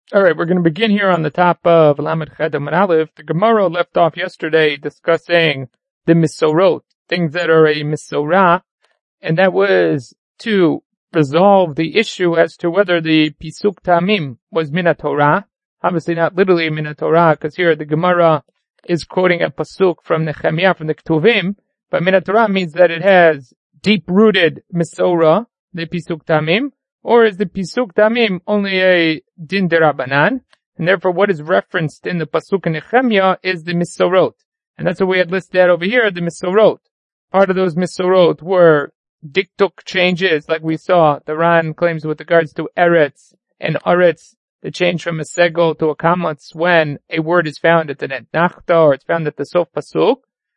All right, we're going to begin here on the top of Lamed Chet Amud Aleph. The Gemara left off yesterday discussing the Misorot, things that are a Misorah, and that was to resolve the issue as to whether the Pisuk Tamim was Min HaTorah. Obviously not literally Min HaTorah, because here the Gemara is quoting a Pasuk from Nehemiah, from the Ketuvim, but Min HaTorah means that it has deep-rooted Misorah, the Pisuk Tamim, or is the Pisuk Tamim only a Din Derabanan? And therefore what is referenced in the Pasuk in Nehemiah is the Misorot. And that's what we had listed over here, the Misorot. Part of those Misorot were diktuk changes, like we saw. The Ran claims with regards to Eretz and Aretz, the change from a segel to a kamatz when a word is found at the Nachta or it's found at the Sof Pasuk.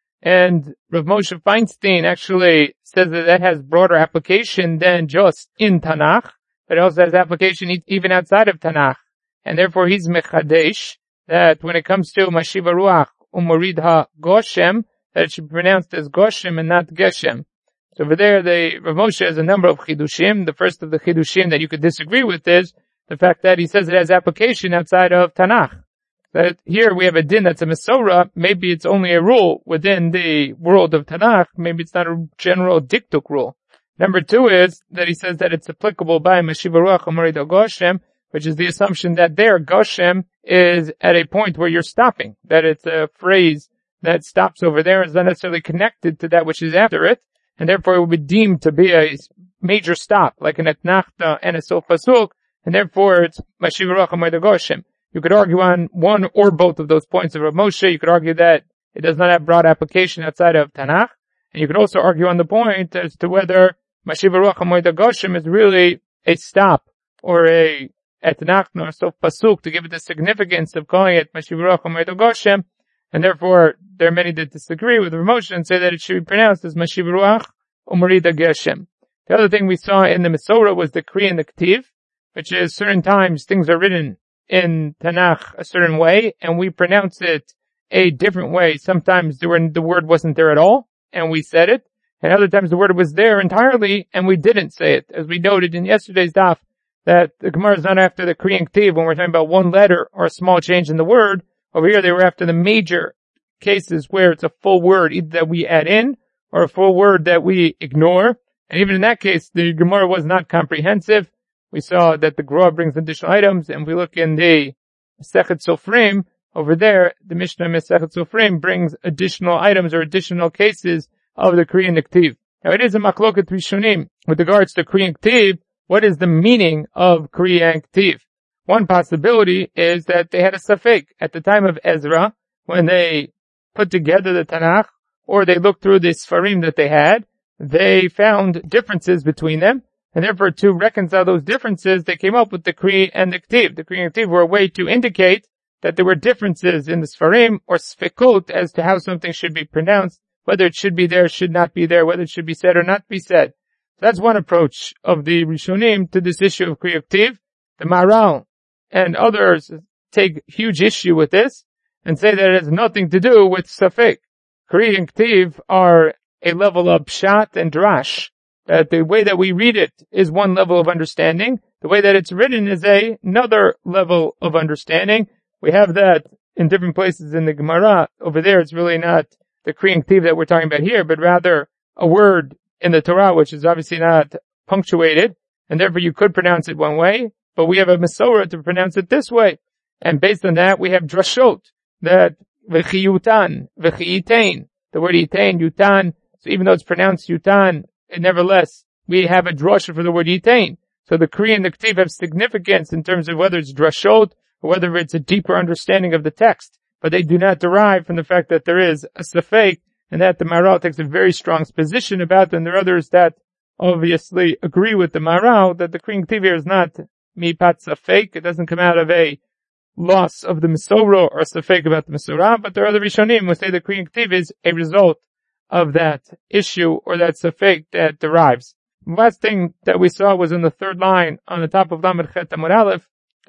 And Rav Moshe Feinstein actually says that that has broader application than just in Tanakh, but it also has application even outside of Tanakh. And therefore he's mechadesh, that when it comes to Mashiva Ruach Umorid HaGoshem, that it should be pronounced as Goshem and not Geshem. So over there, Rav Moshe has a number of chidushim. The first of the chidushim that you could disagree with is the fact that he says it has application outside of Tanakh. That here we have a din that's a Mesorah. Maybe it's only a rule within the world of Tanakh. Maybe it's not a general diktuk rule. Number two is that he says that it's applicable by Mashiva Ruach Umorid HaGoshem, which is the assumption that there Goshem is at a point where you're stopping. That it's a phrase that stops over there, is not necessarily connected to that which is after it, and therefore it would be deemed to be a major stop, like an Etnachta and a Sof Pasuk, and therefore it's Mashiva Ruach Umorid HaGoshem. You could argue on one or both of those points of Rav Moshe. You could argue that it does not have broad application outside of Tanakh. And you could also argue on the point as to whether Mashiva Ruach Umorid HaGoshem is really a stop or a Etnach or Sof Pasuk to give it the significance of calling it Mashiva Ruach Umorid HaGoshem. And therefore, there are many that disagree with Rav Moshe and say that it should be pronounced as Mashiva Ruach Umorid HaGoshem. The other thing we saw in the Mesorah was the Kri and the Ktiv, which is certain times things are written in Tanakh a certain way, and we pronounce it a different way. Sometimes the word wasn't there at all, and we said it, and other times the word was there entirely, and we didn't say it. As we noted in yesterday's daf, that the Gemara is not after the Kri and Ktiv when we're talking about one letter or a small change in the word. Over here they were after the major cases where it's a full word either that we add in or a full word that we ignore. And even in that case, the Gemara was not comprehensive. We saw that the Gra brings additional items, and we look in the Masechet Sofrim, over there, the Mishnah Masechet Sofrim brings additional items or additional cases of the Kri and the Ktiv. Now it is a Machloket Rishonim with regards to Kri and Ktiv. What is the meaning of Kri and Ktiv? One possibility is that they had a safek at the time of Ezra when they put together the Tanakh, or they looked through the Sfarim that they had. They found differences between them. And therefore, to reconcile those differences, they came up with the Kri and the Ktiv. The Kri and Ktiv were a way to indicate that there were differences in the Sfarim or Sfekot as to how something should be pronounced, whether it should be there, should not be there, whether it should be said or not be said. So that's one approach of the Rishonim to this issue of Kri and Ktiv. The Maharal and others take huge issue with this and say that it has nothing to do with Safek. Kri and Ktiv are a level of Pshat and Drash. That the way that we read it is one level of understanding. The way that it's written is another level of understanding. We have that in different places in the Gemara. Over there, it's really not the Kri and Ktiv that we're talking about here, but rather a word in the Torah, which is obviously not punctuated, and therefore you could pronounce it one way, but we have a Mesorah to pronounce it this way. And based on that, we have drashot, that v'chiyutan, v'chiyitain, the word yitain, yutan, so even though it's pronounced yutan, and nevertheless, we have a drasha for the word yitain. So the Kri and the Ktiv have significance in terms of whether it's drashot or whether it's a deeper understanding of the text. But they do not derive from the fact that there is a safek, and that the Maharal takes a very strong position about them. There are others that obviously agree with the Maharal that the Kri and Ktiv is not mipat safek. It doesn't come out of a loss of the Mesorah or safek about the Mesorah. But there are other Rishonim who say the Kri and Ktiv is a result of that issue or that safek that derives. The last thing that we saw was in the third line on the top of Lamed Chet Amud Aleph.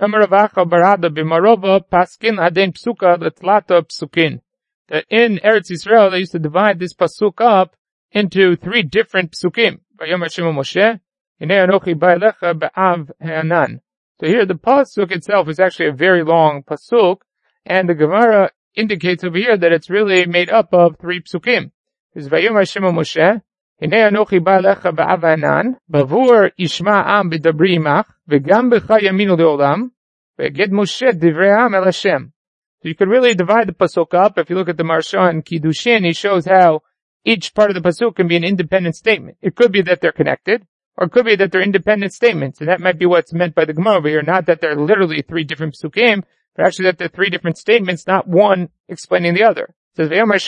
That in Eretz Yisrael they used to divide this pasuk up into 3 different psukim. So So here the pasuk itself is actually a very long pasuk, and the Gemara indicates over here that it's really made up of 3 psukim. It's Vayom Hashem Moshe, Hinei Anochi ba lecha ba'avanan, bavur yishma am b'dabri imach, v'gam b'cha yaminu le'olam, v'eged Moshe divrei am el Hashem. So you could really divide the pasuk up. If you look at the Maharsha in Kiddushin, he shows how each part of the pasuk can be an independent statement. It could be that they're connected, or it could be that they're independent statements, and that might be what's meant by the Gemara over here, not that they're literally 3 different psukim, but actually that they're 3 different statements, not one explaining the other. It says,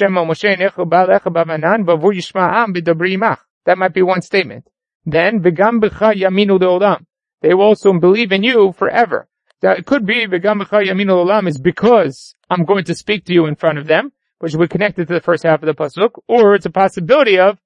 that might be one statement. Then, they will also believe in you forever. That it could be, is because I'm going to speak to you in front of them, which would connect it to the first half of the pasuk, or it's a possibility of,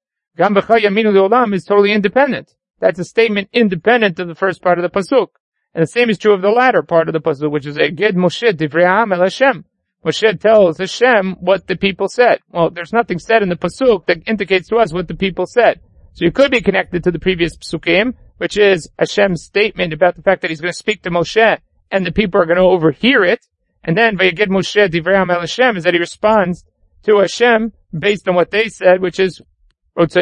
is totally independent. That's a statement independent of the first part of the pasuk. And the same is true of the latter part of the pasuk, which is Eged Moshe divrei ha'am el Hashem. Moshe tells Hashem what the people said. Well, there's nothing said in the pasuk that indicates to us what the people said. So you could be connected to the previous psukim, which is Hashem's statement about the fact that he's going to speak to Moshe, and the people are going to overhear it. And then Vayeged Moshe divrei ha'am el Hashem is that he responds to Hashem based on what they said, which is we want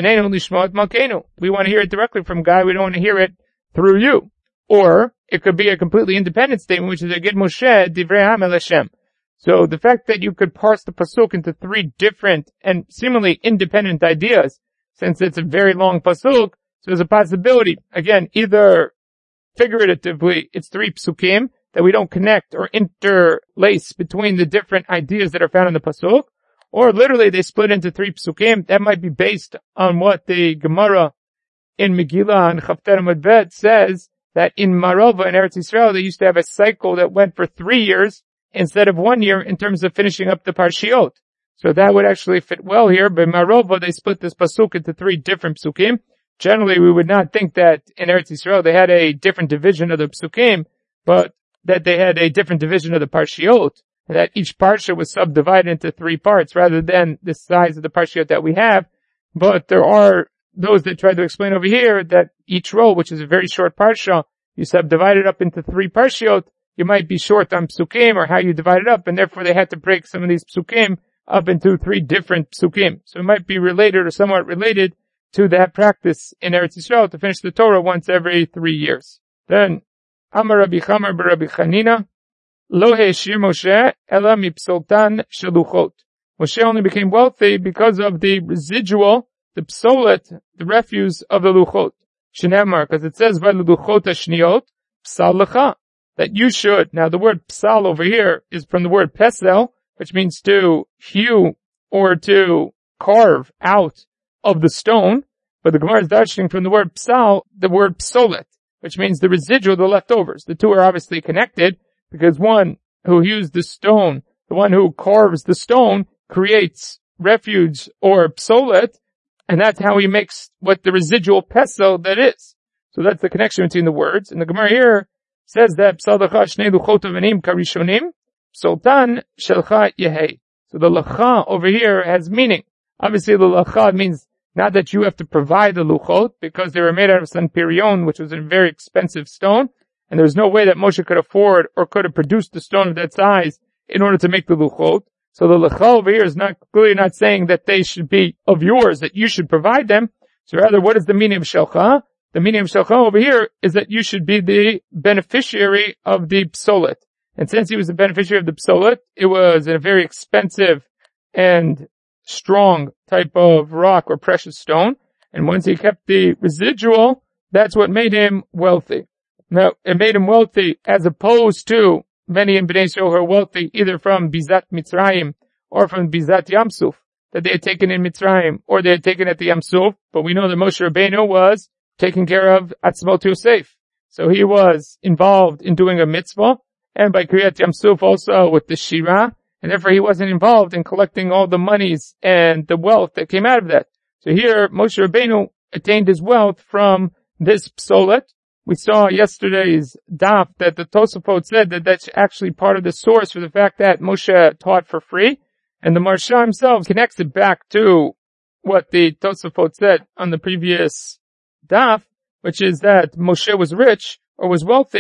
to hear it directly from God. We don't want to hear it through you. Or it could be a completely independent statement, which is Eged Moshe divrei ha'am el Hashem. So the fact that you could parse the pasuk into 3 different and seemingly independent ideas, since it's a very long pasuk, so there's a possibility, again, either figuratively it's 3 psukim that we don't connect or interlace between the different ideas that are found in the pasuk, or literally they split into 3 psukim. That might be based on what the Gemara in Megillah and Chavter Amud Bet says, that in Marova in Eretz Yisrael they used to have a cycle that went for 3 years instead of 1 year in terms of finishing up the Parshiot. So that would actually fit well here. But Marova, they split this pasuk into 3 different psukim. Generally, we would not think that in Eretz Yisrael they had a different division of the psukim, but that they had a different division of the Parshiot, and that each parsha was subdivided into 3 parts rather than the size of the Parshiot that we have. But there are those that try to explain over here that each row, which is a very short parsha, you subdivide it up into 3 parshiot, you might be short on psukim or how you divide it up, and therefore they had to break some of these psukim up into 3 different psukim. So it might be related or somewhat related to that practice in Eretz Yisrael to finish the Torah once every 3 years. Then, Amar Rabbi Chamar b'Rabbi Chanina, Lo he'eshir Moshe ela mipsoltan shaluchot. Moshe only became wealthy because of the residual, the psolet, the refuse of the luchot. Shneimar, because it says, V'luchot hashniot, psal lecha, that you should. Now the word psal over here is from the word pesel, which means to hew or to carve out of the stone. But the Gemara is darshaning from the word psal, the word psolet, which means the residual, the leftovers. The two are obviously connected because one who hews the stone, the one who carves the stone, creates refuge or psolet, and that's how he makes what the residual pesel that is. So that's the connection between the words. And the Gemara here says that psal lecha shnei luchot avanim karishonim, sultan shelcha yehei. So the lecha over here has meaning. Obviously the lecha means not that you have to provide the luchot, because they were made out of sanpirion, which was a very expensive stone, and there's no way that Moshe could afford or could have produced a stone of that size in order to make the luchot. So the lecha over here is clearly not saying that they should be of yours, that you should provide them. So rather, what is the meaning of shelcha? The meaning of shelcha over here is that you should be the beneficiary of the psolet. And since he was the beneficiary of the psolet, it was a very expensive and strong type of rock or precious stone. And once he kept the residual, that's what made him wealthy. Now, it made him wealthy as opposed to many in Bnei Yisrael who are wealthy either from Bizat Mitzrayim or from Bizat Yamsuf, that they had taken in Mitzrayim or they had taken at the Yamsuf. But we know that Moshe Rabbeinu was taking care of Atzmot Yosef. So he was involved in doing a mitzvah, and by Kriyat Yamsuf also with the Shirah, and therefore he wasn't involved in collecting all the monies and the wealth that came out of that. So here, Moshe Rabbeinu attained his wealth from this psolet. We saw yesterday's daf that the Tosafot said that that's actually part of the source for the fact that Moshe taught for free. And the Maharsha himself connects it back to what the Tosafot said on the previous daf, which is that Moshe was rich or was wealthy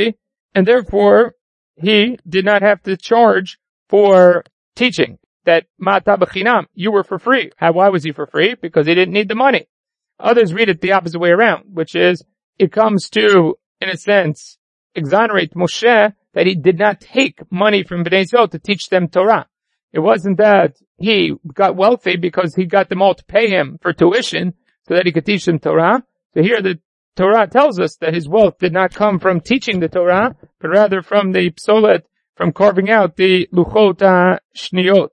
and therefore he did not have to charge for teaching. That ma'ata b'chinam, you were for free. Why was he for free? Because he didn't need the money. Others read it the opposite way around, which is it comes to, in a sense, exonerate Moshe that he did not take money from Bnei Yisrael to teach them Torah. It wasn't that he got wealthy because he got them all to pay him for tuition so that he could teach them Torah. So here the Torah tells us that his wealth did not come from teaching the Torah, but rather from the psolet, from carving out the luchot shniyot.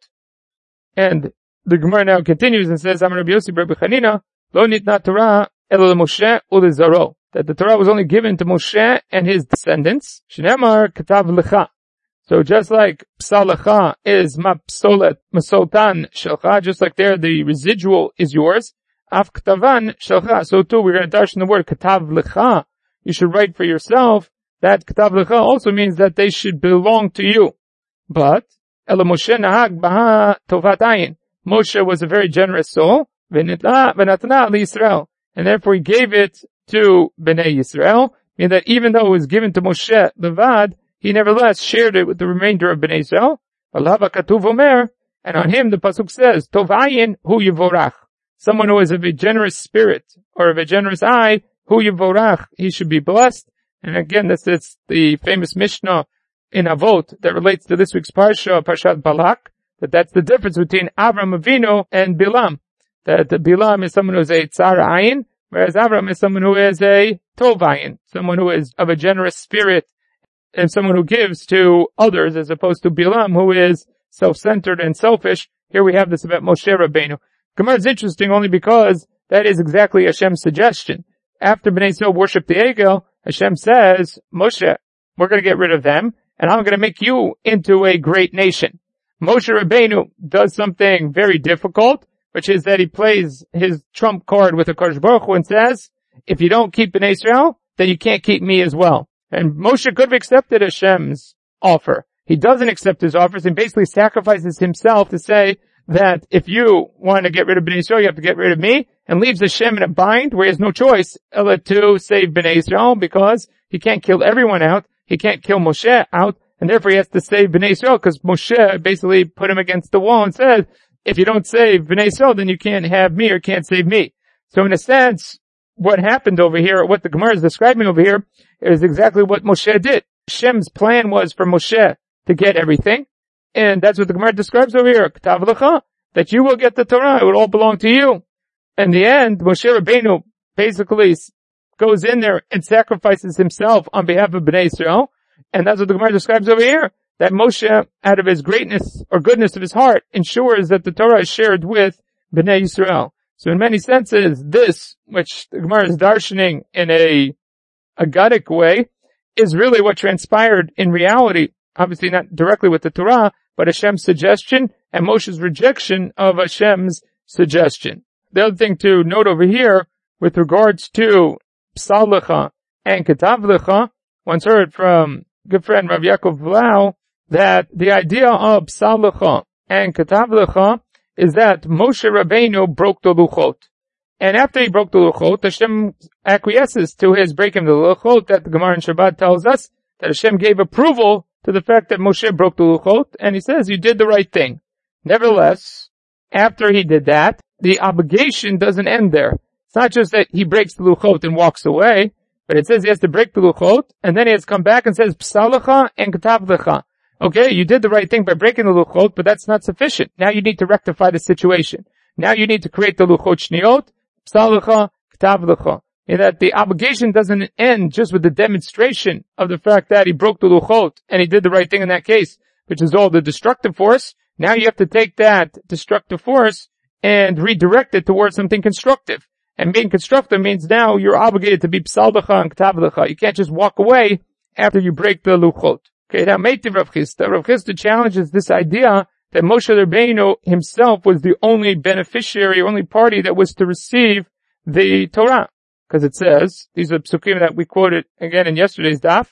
And the Gemara now continues and says, Amar Rabbi Yossi bar Rabbi Chanina, lo nitna Torah elo leMoshe ulezaro. That the Torah was only given to Moshe and his descendants. Shneimar katav lecha. So just like psal lecha is ma psolet masoltan shelcha, just like there the residual is yours, af katavan shelcha. So too we're going to darshan the word katav lecha. You should write for yourself. That katav lecha also means that they should belong to you. But Ela Moshe nahag baha tovat ayin. Moshe was a very generous soul. V'natna l'Yisrael. And therefore he gave it to Bnei Yisrael. Meaning that even though it was given to Moshe levad, he nevertheless shared it with the remainder of Bnei Yisrael. V'lava katuv omer. And on him the pasuk says, Tov ayin hu yivorach. Someone who is of a generous spirit or of a generous eye, hu yivorach. He should be blessed. And again, this is the famous Mishnah in Avot that relates to this week's Parsha, Parshat Balak, that's the difference between Avram Avinu and Bilam. That Bilam is someone who is a Tzar Ayin, whereas Avram is someone who is a Tov Ayin, someone who is of a generous spirit and someone who gives to others, as opposed to Bilam, who is self-centered and selfish. Here we have this about Moshe Rabbeinu. Gemara is interesting only because that is exactly Hashem's suggestion. After Bnei Yisrael worship the Egel, Hashem says, Moshe, we're going to get rid of them, and I'm going to make you into a great nation. Moshe Rabbeinu does something very difficult, which is that he plays his trump card with HaKadosh Baruch Hu and says, if you don't keep Bnei Israel, then you can't keep me as well. And Moshe could have accepted Hashem's offer. He doesn't accept his offers and basically sacrifices himself to say that if you want to get rid of Bnei Israel, you have to get rid of me, and leaves Hashem in a bind where he has no choice to save Bnei Israel because he can't kill everyone out. He can't kill Moshe out, and therefore he has to save Bnei Yisrael, because Moshe basically put him against the wall and said, if you don't save Bnei Yisrael, then you can't have me or can't save me. So in a sense, what happened over here, what the Gemara is describing over here, is exactly what Moshe did. Hashem's plan was for Moshe to get everything, and that's what the Gemara describes over here, K'tav lecha, that you will get the Torah, it will all belong to you. In the end, Moshe Rabbeinu basically goes in there and sacrifices himself on behalf of Bnei Israel. And that's what the Gemara describes over here. That Moshe, out of his greatness or goodness of his heart, ensures that the Torah is shared with Bnei Israel. So in many senses, this, which the Gemara is darshaning in a Aggadic way, is really what transpired in reality. Obviously not directly with the Torah, but Hashem's suggestion and Moshe's rejection of Hashem's suggestion. The other thing to note over here, with regards to Psal lecha and Katav lecha, once heard from good friend Rav Yaakov Blau that the idea of Psal lecha and Katav lecha is that Moshe Rabbeinu broke the Luchot. And after he broke the Luchot, Hashem acquiesces to his breaking the Luchot, that the Gemara in Shabbat tells us that Hashem gave approval to the fact that Moshe broke the Luchot, and he says, you did the right thing. Nevertheless, after he did that, the obligation doesn't end there. It's not just that he breaks the Luchot and walks away, but it says he has to break the Luchot, and then he has to come back and says, Psal lecha and Katav lecha. Okay, you did the right thing by breaking the Luchot, but that's not sufficient. Now you need to rectify the situation. Now you need to create the Luchot Shniyot, Psal lecha, Katav lecha. And that the obligation doesn't end just with the demonstration of the fact that he broke the Luchot and he did the right thing in that case, which is all the destructive force. Now you have to take that destructive force and redirect it towards something constructive. And being constructive means now you're obligated to be Psal lecha and Katav lecha. You can't just walk away after you break the Luchot. Okay, now Meitiv Rav Chisda. Rav Chisda challenges this idea that Moshe Rabbeinu himself was the only beneficiary, only party that was to receive the Torah. Because it says, these are psukim that we quoted again in yesterday's daf,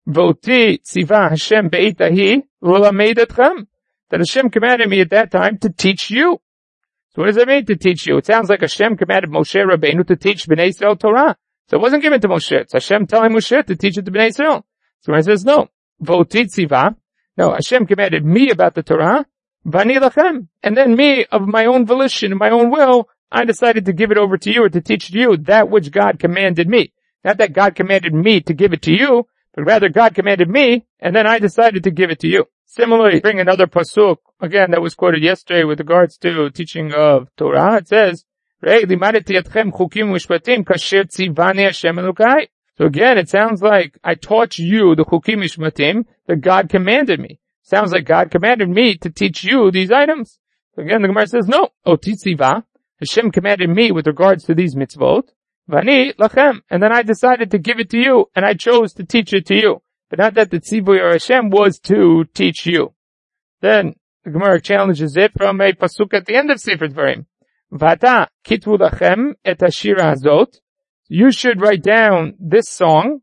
V'oti tziva Hashem be'itahi l'lamed etchem. That Hashem commanded me at that time to teach you. So what does that mean, to teach you? It sounds like Hashem commanded Moshe Rabbeinu to teach Bnei Israel Torah. So it wasn't given to Moshe. It's Hashem telling Moshe to teach it to Bnei Israel. So he says, no. Votitziva. No, Hashem commanded me about the Torah. Vani lachem. And then me, of my own volition, my own will, I decided to give it over to you or to teach you that which God commanded me. Not that God commanded me to give it to you, but rather God commanded me, and then I decided to give it to you. Similarly, bring another pasuk, again, that was quoted yesterday with regards to teaching of Torah. It says, so again, it sounds like I taught you the chukim mishpatim that God commanded me. Sounds like God commanded me to teach you these items. So again, the Gemara says, no, otitziva, Hashem commanded me with regards to these mitzvot, vani lachem, and then I decided to give it to you, and I chose to teach it to you. But not that the tzivui or Hashem was to teach you. Then the Gemara challenges it from a pasuk at the end of Sefer Dvarim. Vata kitvu lachem et hashira hazot. You should write down this song,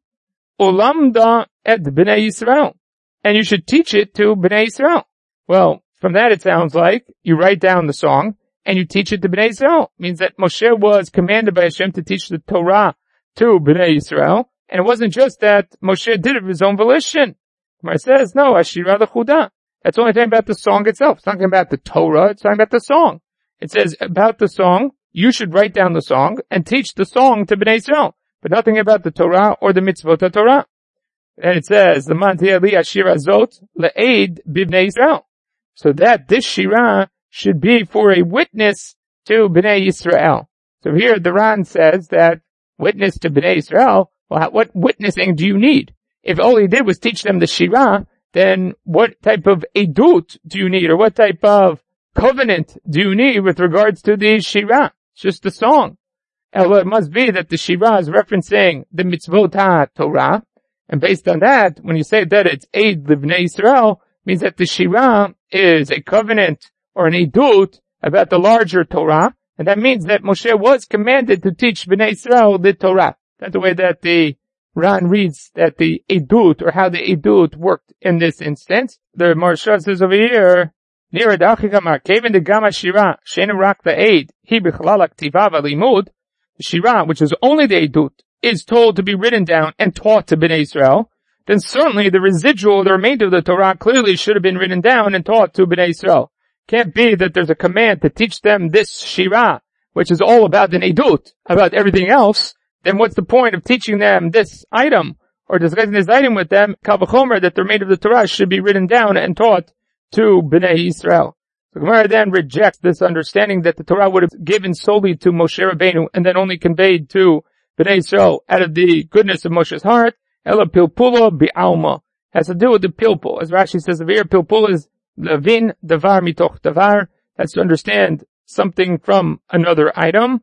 ulamda et bnei Yisrael, and you should teach it to bnei Yisrael. Well, from that it sounds like you write down the song and you teach it to bnei Yisrael. It means that Moshe was commanded by Hashem to teach the Torah to bnei Yisrael. And it wasn't just that Moshe did it of his own volition. Gemara says, no, Ashira l'chuda. That's only talking about the song itself. It's not talking about the Torah. It's talking about the song. It says about the song, you should write down the song and teach the song to Bnei Yisrael, but nothing about the Torah or the mitzvot of Torah. And it says, the mantia li Ashira zot le'ed b'Bnei Yisrael. So that this Shira should be for a witness to Bnei Yisrael. So here the Ran says that witness to Bnei Yisrael. Well, what witnessing do you need? If all he did was teach them the Shira, then what type of edut do you need, or what type of covenant do you need with regards to the Shira? It's just the song. Well, it must be that the Shira is referencing the mitzvot ha-Torah, and based on that, when you say that it's Eid Livnei Yisrael, means that the Shira is a covenant or an edut about the larger Torah, and that means that Moshe was commanded to teach Bnei Yisrael the Torah. That's the way that the Ran reads that the edut, or how the edut worked in this instance. The Maharsha says over here, Nira da'achigamar, kevin de gama shira, she'enu rak the aid, hi b'chalal aktiva v'limud, the shira, which is only the edut, is told to be written down and taught to Bnei Israel, then certainly the residual, the remainder of the Torah clearly should have been written down and taught to Bnei Israel. Can't be that there's a command to teach them this shira, which is all about an edut, about everything else. Then what's the point of teaching them this item, or discussing this item with them, kal v'chomer, that the remainder of the Torah should be written down and taught to Bnei Yisrael. The Gemara then rejects this understanding that the Torah would have given solely to Moshe Rabbeinu and then only conveyed to Bnei Yisrael out of the goodness of Moshe's heart. Ela pilpula bi'alma. Has to do with the pilpul. As Rashi says over here, pilpul is levin davar mitoch davar. That's to understand something from another item.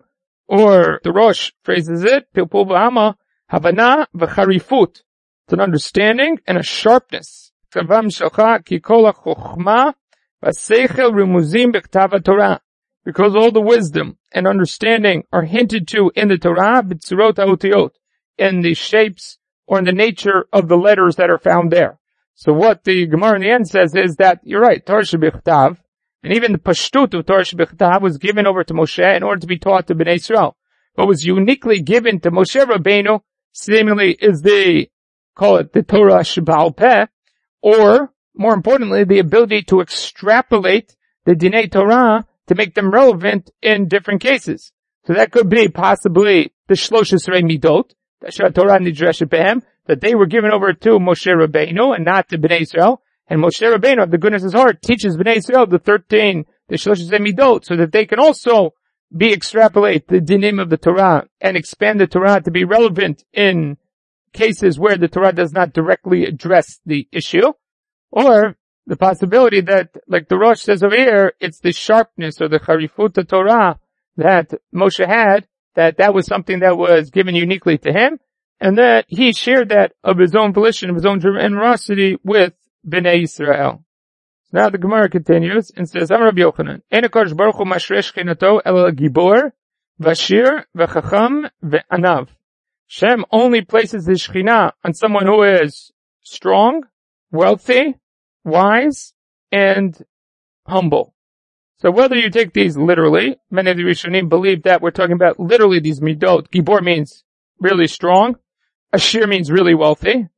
Or the Rosh phrases it, pilpul b'alma, havana v'charifut. It's an understanding and a sharpness. Kavam shalcha ki kol ha-chokhmah v'seichel rumuzim b'ktav Torah. Because all the wisdom and understanding are hinted to in the Torah, b'tzurot ha'otiyot, in the shapes or in the nature of the letters that are found there. So what the Gemara in the end says is that, you're right, Torah shebechtav, and even the pashtut of Torah shebechtav was given over to Moshe in order to be taught to Bnei Israel. What was uniquely given to Moshe Rabbeinu, seemingly, is call it the Torah Sheba'al Peh, or, more importantly, the ability to extrapolate the Dinei Torah to make them relevant in different cases. So that could be possibly the Shlosh Esrei Midot, that they were given over to Moshe Rabbeinu and not to Bnei Israel. And Moshe Rabbeinu, of the goodness of his heart, teaches Bnei Israel the 13, the Shlosh Esrei Midot, so that they can also extrapolate the dinim of the Torah and expand the Torah to be relevant in cases where the Torah does not directly address the issue. Or the possibility that, like the Rosh says over here, it's the sharpness or the charifut of Torah that Moshe had, that was something that was given uniquely to him, and that he shared that of his own volition, of his own generosity with Bnei Yisrael. So now the Gemara continues and says, Amar Rabbi Yochanan, Ein HaKadosh Baruch Hu mashresh shechinato el gibor, vashir, v'chacham, v'anav. Shem only places his Shekhinah on someone who is strong, wealthy, wise, and humble. So whether you take these literally, many of the Rishonim believe that we're talking about literally these midot. Gibor means really strong. Ashir means really wealthy.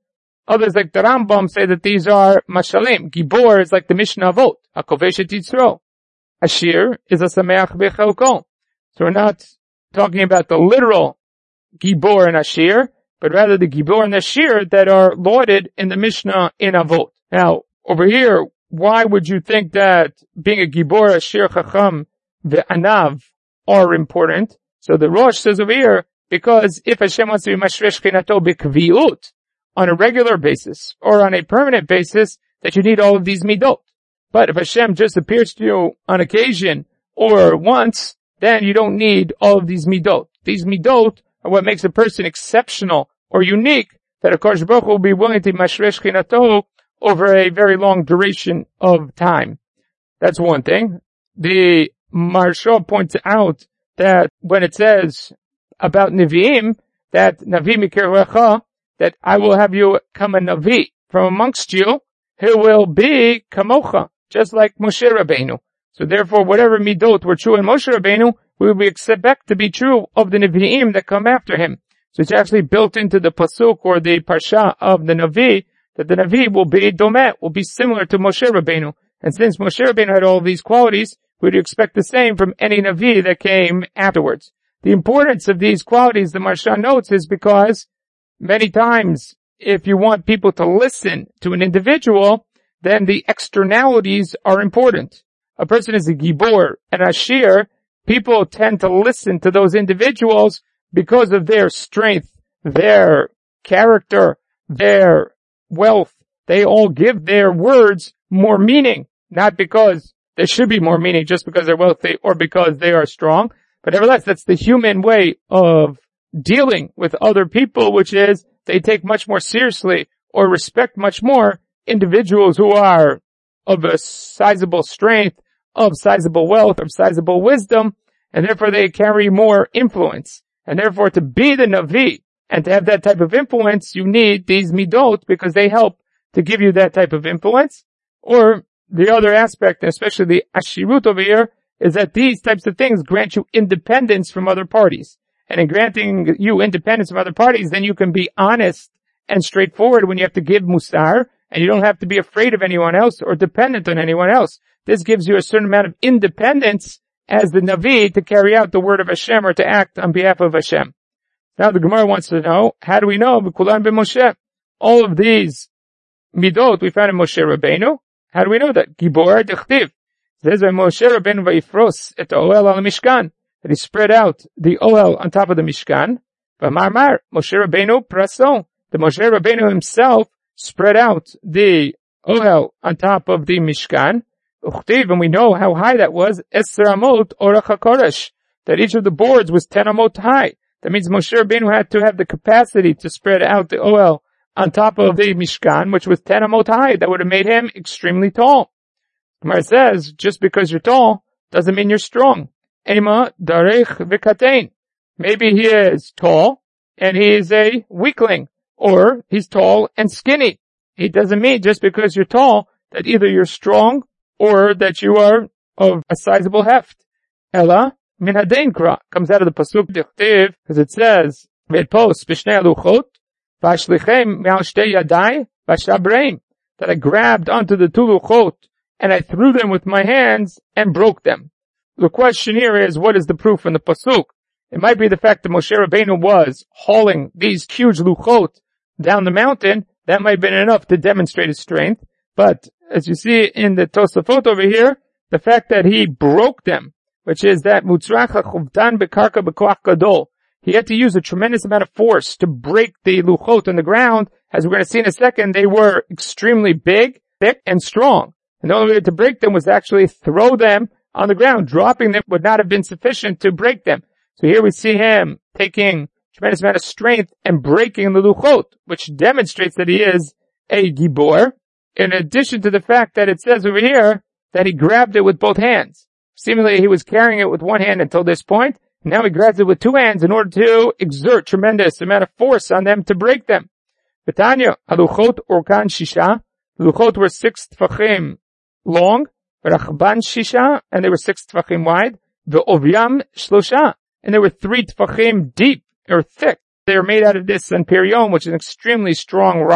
Others like the Rambam say that these are mashalim. Gibor is like the Mishnah Avot, HaKovesh et Yitzro. Ashir is a Sameach B'chelko. So we're not talking about the literal Gibor and Ashir, but rather the Gibor and Ashir that are lauded in the Mishnah in Avot. Now, over here, why would you think that being a Gibor, Ashir, Chacham, Ve'anav are important? So the Rosh says over here, because if Hashem wants to be Mashresh Chinato B'kvi'ut, on a regular basis, or on a permanent basis, that you need all of these midot. But if Hashem just appears to you on occasion, or once, then you don't need all of these midot. These midot are what makes a person exceptional or unique, that HaKadosh Baruch Hu will be willing to Mashresh Chinato over a very long duration of time. That's one thing. The Maharsha points out that when it says about Nevi'im, that Navi Mikirlecha, that I will have you come a Navi from amongst you, who will be Kamocha, just like Moshe Rabbeinu. So therefore, whatever midot were true in Moshe Rabbeinu, we will expect to be true of the Nevi'im that come after him. So it's actually built into the Pasuk or the Parsha of the Navi, that the Navi will be Domeh, will be similar to Moshe Rabbeinu. And since Moshe Rabbeinu had all of these qualities, we'd expect the same from any Navi that came afterwards. The importance of these qualities, the Maharsha notes, is because many times, if you want people to listen to an individual, then the externalities are important. A person is a Gibor and Ashir, people tend to listen to those individuals because of their strength, their character, their wealth. They all give their words more meaning, not because there should be more meaning just because they're wealthy or because they are strong. But nevertheless, that's the human way of dealing with other people, which is they take much more seriously or respect much more individuals who are of a sizable strength, of sizable wealth, of sizable wisdom, and therefore they carry more influence. And therefore to be the Navi and to have that type of influence, you need these midot because they help to give you that type of influence. Or the other aspect, especially the Ashirut over here, is that these types of things grant you independence from other parties. And in granting you independence from other parties, then you can be honest and straightforward when you have to give musar, and you don't have to be afraid of anyone else or dependent on anyone else. This gives you a certain amount of independence as the Navi to carry out the word of Hashem or to act on behalf of Hashem. Now the Gemara wants to know, how do we know B'kulan b'Moshe? All of these midot we found in Moshe Rabbeinu. How do we know that? Gibor dechtiv. Says by Moshe Rabbeinu vayifros et oel al Mishkan, that he spread out the oel on top of the Mishkan. V'marmar, Moshe Rabbeinu praso. The Moshe Rabbeinu himself spread out the oel on top of the Mishkan. Uchtiv, and we know how high that was, Esser Amot Orach HaKodesh, that each of the boards was 10 Amot high. That means Moshe Rabbeinu had to have the capacity to spread out the oel on top of the Mishkan, which was 10 Amot high. That would have made him extremely tall. Gemara says, just because you're tall, doesn't mean you're strong. Ema Darech V'Katein. Maybe he is tall, and he is a weakling, or he's tall and skinny. It doesn't mean just because you're tall, that either you're strong, or that you are of a sizable heft. Ella min hadein kra comes out of the pasuk dichtiv, because it says ve'pos b'shnei luchot v'ashlichem me'al shtei yadai v'shabreim, that I grabbed onto the two luchot and I threw them with my hands and broke them. The question here is, what is the proof in the pasuk? It might be the fact that Moshe Rabbeinu was hauling these huge luchot down the mountain. That might have been enough to demonstrate his strength. But as you see in the Tosafot over here, the fact that he broke them, which is that mutzracha chuvtan bekarka bekoach gadol, he had to use a tremendous amount of force to break the luchot on the ground. As we're going to see in a second, they were extremely big, thick, and strong. And the only way to break them was to actually throw them on the ground. Dropping them would not have been sufficient to break them. So here we see him taking a tremendous amount of strength and breaking the luchot, which demonstrates that he is a gibor. In addition to the fact that it says over here that he grabbed it with both hands. Seemingly he was carrying it with one hand until this point. Now he grabs it with two hands in order to exert tremendous amount of force on them to break them. Betanya, haluchot orkan shisha. The luchot were 6 tfachim long, v'rachban shisha, and they were 6 tfachim wide. Ve'ovyam shlosha, and they were 3 tfachim deep or thick. They were made out of this sanpirion, which is an extremely strong rock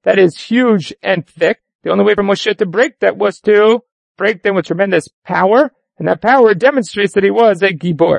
that is huge and thick. The only way for Moshe to break that was to break them with tremendous power, and that power demonstrates that he was a Gibor.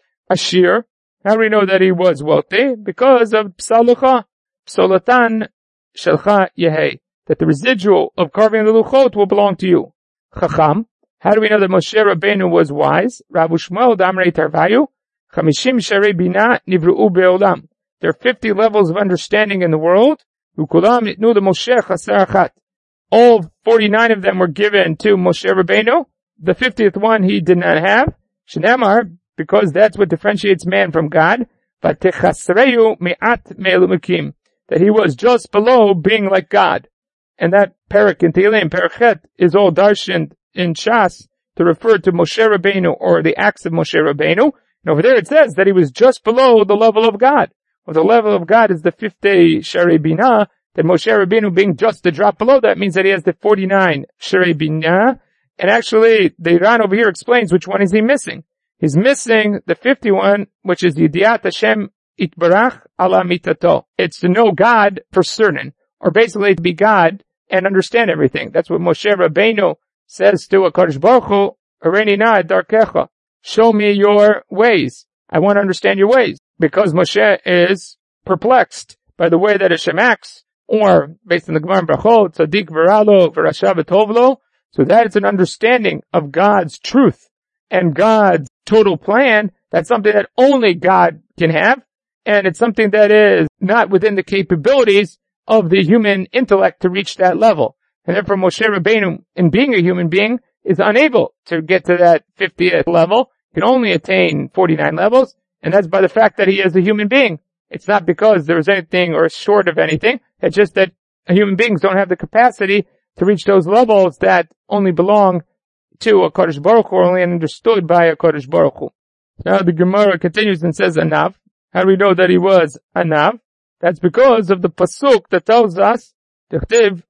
Ashir, how do we know that he was wealthy? Because of Psalucha, Psolatan Shelcha Yehei, that the residual of carving the Luchot will belong to you. Chacham, how do we know that Moshe Rabbeinu was wise? Rabu Shmuel Damrei Tarvayu, Chamishim Sharei Bina Nivru'u Be'olam. There are 50 levels of understanding in the world. Ukulam Nitnu Moshe Chaser Achat. All 49 of them were given to Moshe Rabbeinu. The 50th one he did not have. Shnamar, because that's what differentiates man from God. Vatechasreyu me'at me'elumikim. That he was just below being like God. And that parak in Tehillim, parachet, is all darshaned in Shas to refer to Moshe Rabbeinu or the acts of Moshe Rabbeinu. And over there it says that he was just below the level of God. Well, the level of God is the 50 Sharei Binah, that Moshe Rabbeinu being just a drop below that means that he has the 49 Sharei Binah. And actually, the Iran over here explains which one is he missing. He's missing the 51, which is Yediat Hashem Itbarach Ala Mitato. It's to know God for certain, or basically to be God and understand everything. That's what Moshe Rabbeinu says to HaKadosh Baruch Hu, Hareini na et darkecha. Show me your ways. I want to understand your ways. Because Moshe is perplexed by the way that Hashem acts, or based on the Gemara Brachot, Tzadik V'ralo V'rasha V'tovlo, so that it's an understanding of God's truth and God's total plan. That's something that only God can have, and it's something that is not within the capabilities of the human intellect to reach that level. And therefore Moshe Rabbeinu, in being a human being, is unable to get to that 50th level. He can only attain 49 levels, and that's by the fact that he is a human being. It's not because there is anything or short of anything. It's just that human beings don't have the capacity to reach those levels that only belong to a HaKadosh Baruch Hu, or only understood by a HaKadosh Baruch Hu. Now the Gemara continues and says Anav. How do we know that he was Anav? That's because of the pasuk that tells us that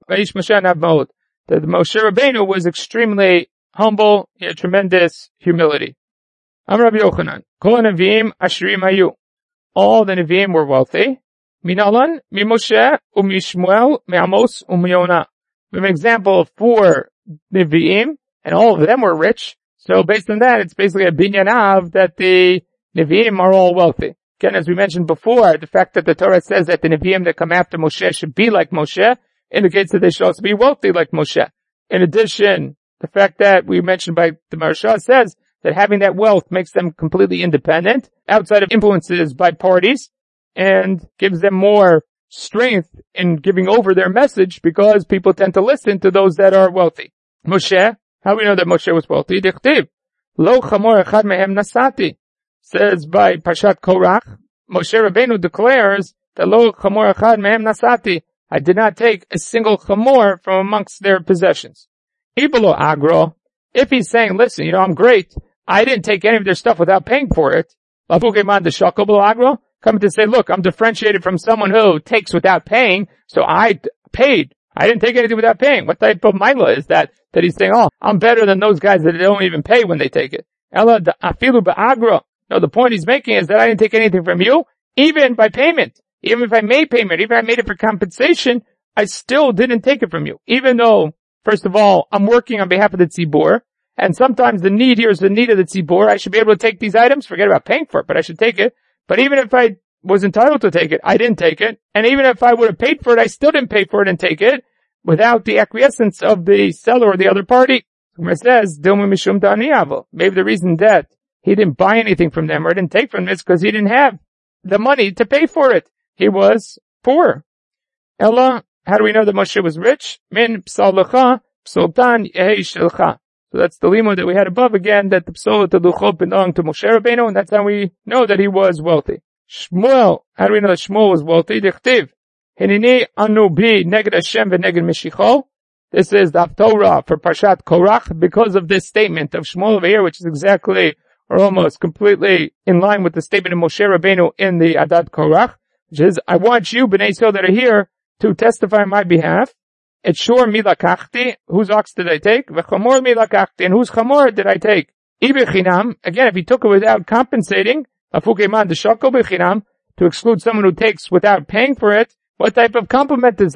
Moshe Rabbeinu was extremely humble. He had tremendous humility. Amar Rabbi Yochanan, Kol Nevi'im Ashrim Hayu. All the Nevi'im were wealthy. Minalan, Mimoshe, Umishmuel, Me'amos, Umyona. We have an example of 4 Nevi'im, and all of them were rich. So based on that, it's basically a binyanav that the Nevi'im are all wealthy. Again, as we mentioned before, the fact that the Torah says that the Nevi'im that come after Moshe should be like Moshe indicates that they should also be wealthy like Moshe. In addition, the fact that we mentioned by the Maharsha says that having that wealth makes them completely independent, outside of influences by parties, and gives them more strength in giving over their message because people tend to listen to those that are wealthy. Moshe, how do we know that Moshe was wealthy? Dichtiv, Lo chamor echad mehem nasati. Says by Parshat Korach, Moshe Rabbeinu declares that Lo chamor echad mehem nasati. I did not take a single chamor from amongst their possessions. Ibalo agro, if he's saying, listen, I'm great, I didn't take any of their stuff without paying for it. Coming to say, look, I'm differentiated from someone who takes without paying, so I paid. I didn't take anything without paying. What type of maila is that he's saying, oh, I'm better than those guys that don't even pay when they take it. No, the point he's making is that I didn't take anything from you, even by payment. Even if I made payment, even if I made it for compensation, I still didn't take it from you. Even though, first of all, I'm working on behalf of the tzibur, and sometimes the need here is the need of the tzibur. I should be able to take these items, forget about paying for it, but I should take it. But even if I was entitled to take it, I didn't take it. And even if I would have paid for it, I still didn't pay for it and take it without the acquiescence of the seller or the other party. It says, maybe the reason that he didn't buy anything from them or didn't take from them is because he didn't have the money to pay for it. He was poor. Ella, how do we know that Moshe was rich? Min psalacha, psaltan yehei shelcha. So that's the limud that we had above again, that the psolat of Luchot belonged to Moshe Rabbeinu, and that's how we know that he was wealthy. Shmuel, how do we know that Shmuel was wealthy? Dichtiv, Hinini anu bi neged Hashem v'neged Mishicho. This is the Torah for Parshat Korach, because of this statement of Shmuel over here, which is exactly, or almost completely in line with the statement of Moshe Rabbeinu in the Adat Korach, which is, I want you, Bnei Yisrael that are here, to testify on my behalf. Et shor mi lakachti, whose ox did I take? V'chamor mi lakachti, and whose chamor did I take? Ibechinam, again, if he took it without compensating, afukeman d'shako bechinam, to exclude someone who takes without paying for it, what type of compliment is that?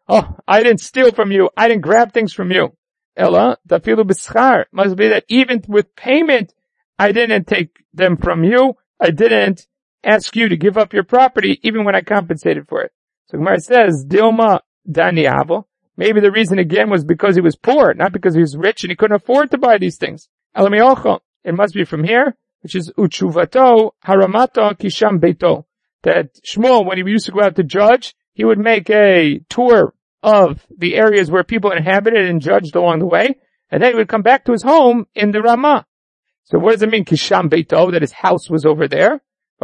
oh, I didn't steal from you. I didn't grab things from you. Ella, tafilu b'schar, must be that even with payment, I didn't take them from you. I didn't ask you to give up your property even when I compensated for it. So Gemara says, Dilma Daniavo. Maybe the reason again was because he was poor, not because he was rich and he couldn't afford to buy these things. Elamiocho, it must be from here, which is Uchuvato Haramato Kisham Beito. That Shmuel, when he used to go out to judge, he would make a tour of the areas where people inhabited and judged along the way, and then he would come back to his home in the Ramah. So what does it mean, Kisham Beito, that his house was over there?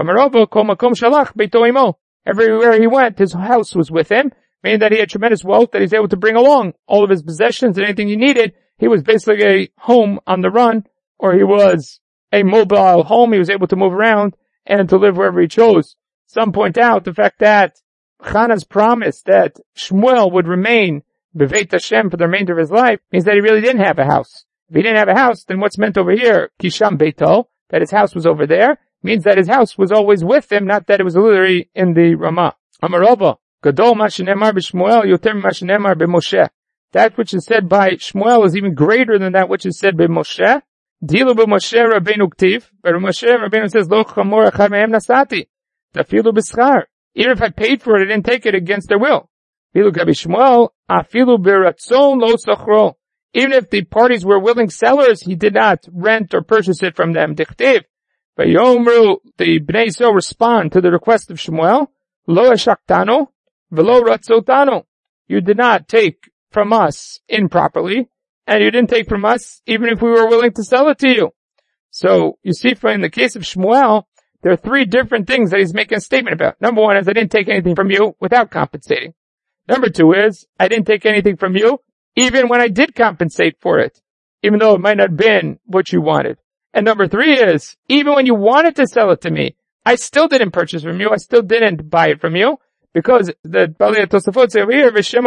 Everywhere he went, his house was with him, meaning that he had tremendous wealth that he's able to bring along all of his possessions and anything he needed. He was basically a home on the run, or he was a mobile home. He was able to move around and to live wherever he chose. Some point out the fact that Chana's promise that Shmuel would remain B'Veit Hashem for the remainder of his life means that he really didn't have a house. If he didn't have a house, then what's meant over here, Kisham Beito, that his house was over there, means that his house was always with him, not that it was literally in the Ramah. Amarova, Gadol Mashenemar b'Shmuel Yoter Mashenemar b'Moshe. That which is said by Shmuel is even greater than that which is said by Moshe. Dilu b'Moshe Rabbeinu Ktiv, but Moshe Rabbeinu says, Lo chamor achar mehem nasati, tafilu b'schar. Even if I paid for it, I didn't take it against their will. Dilu gabi Shmuel, afilu b'ratzon lo sachro. Even if the parties were willing sellers, he did not rent or purchase it from them. Dichtiv. Vayomru, the Bnei Yisrael respond to the request of Shmuel, Lo eshaktano, velo ratzotano. You did not take from us improperly, and you didn't take from us even if we were willing to sell it to you. So, you see, in the case of Shmuel, there are three different things that he's making a statement about. Number one is, I didn't take anything from you without compensating. Number two is, I didn't take anything from you even when I did compensate for it, even though it might not have been what you wanted. And number three is, even when you wanted to sell it to me, I still didn't purchase from you, I still didn't buy it from you, because the Balei Tosafot say over here,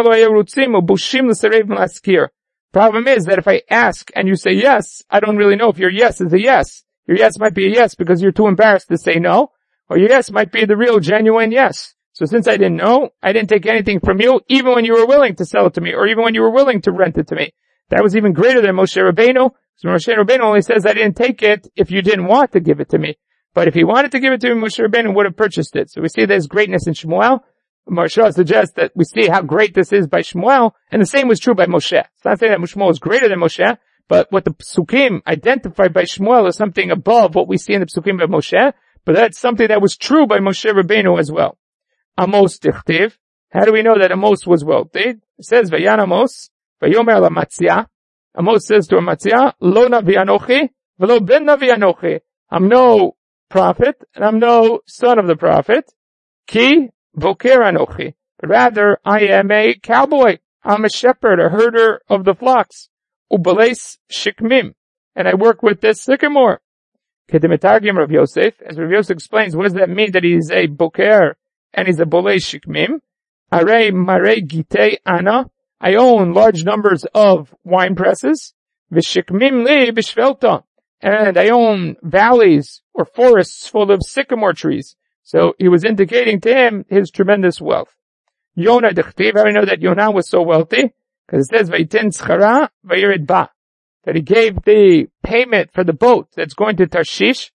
problem is that if I ask and you say yes, I don't really know if your yes is a yes. Your yes might be a yes because you're too embarrassed to say no, or your yes might be the real, genuine yes. So since I didn't know, I didn't take anything from you, even when you were willing to sell it to me, or even when you were willing to rent it to me. That was even greater than Moshe Rabbeinu. So Moshe Rabbeinu only says, I didn't take it if you didn't want to give it to me. But if he wanted to give it to me, Moshe Rabbeinu would have purchased it. So we see there's greatness in Shmuel. Moshe suggests that we see how great this is by Shmuel, and the same was true by Moshe. It's not saying that Shmuel is greater than Moshe, but what the Psukim identified by Shmuel is something above what we see in the Psukim by Moshe, but that's something that was true by Moshe Rabbeinu as well. Amos tichtiv. How do we know that Amos was wealthy? It says, Vayan Amos, Vayomer la Matzia. Amos says to Amatzia, Lo navi anochi, velo ben navi anochi. I'm no prophet, and I'm no son of the prophet. Ki voker anochi. But rather, I am a cowboy. I'm a shepherd, a herder of the flocks. Ubales shikmim. And I work with this sycamore. Kedemetargim Rav Yosef. As Rav Yosef explains, what does that mean that he's a boker and he's a bolei shikmim? Arei marei gitei ana. I own large numbers of wine presses. V'shikmim li b'shvelta. And I own valleys or forests full of sycamore trees. So he was indicating to him his tremendous wealth. Yonah dechtiv. How do we know that Yonah was so wealthy? Because it says, Vayiten tzchara vayirid ba. That he gave the payment for the boat that's going to Tarshish.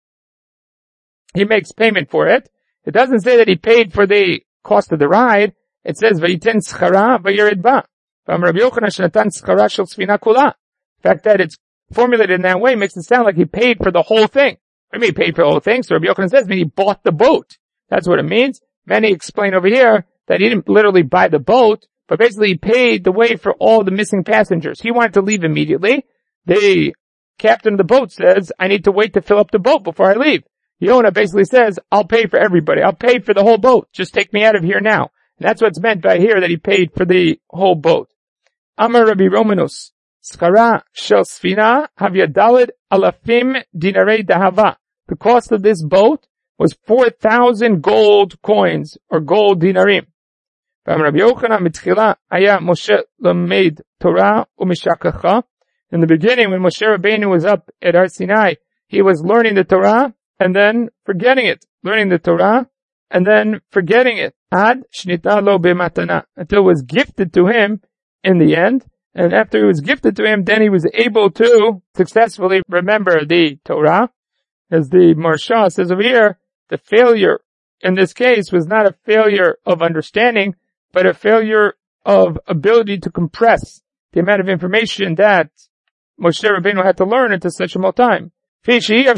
He makes payment for it. It doesn't say that he paid for the cost of the ride. It says, Vayiten tzchara vayirid ba. From Rabbi Yochanan shenatan tzchara shel sfina kula. The fact that it's formulated in that way makes it sound like he paid for the whole thing. I mean, he paid for the whole thing. So Rabbi Yochanan says, he bought the boat. That's what it means. Many explain over here that he didn't literally buy the boat, but basically he paid the way for all the missing passengers. He wanted to leave immediately. The captain of the boat says, I need to wait to fill up the boat before I leave. Yonah basically says, I'll pay for everybody. I'll pay for the whole boat. Just take me out of here now. And that's what's meant by here, that he paid for the whole boat. Amar Rabbi Romanus, Schara shel sfina havyadalid alafim dinarei dahava. The cost of this boat was 4,000 gold coins, or gold dinarim. Rabbi Yochanan mitchila haya Moshe lamed Torah umishakacha. In the beginning, when Moshe Rabbeinu was up at Har Sinai, he was learning the Torah and then forgetting it. Learning the Torah and then forgetting it. Ad shnita lo b'matana, until it was gifted to him in the end. And after it was gifted to him, then he was able to successfully remember the Torah. As the Maharsha says over here, the failure in this case was not a failure of understanding, but a failure of ability to compress the amount of information that Moshe Rabbeinu had to learn into such a small time. There's no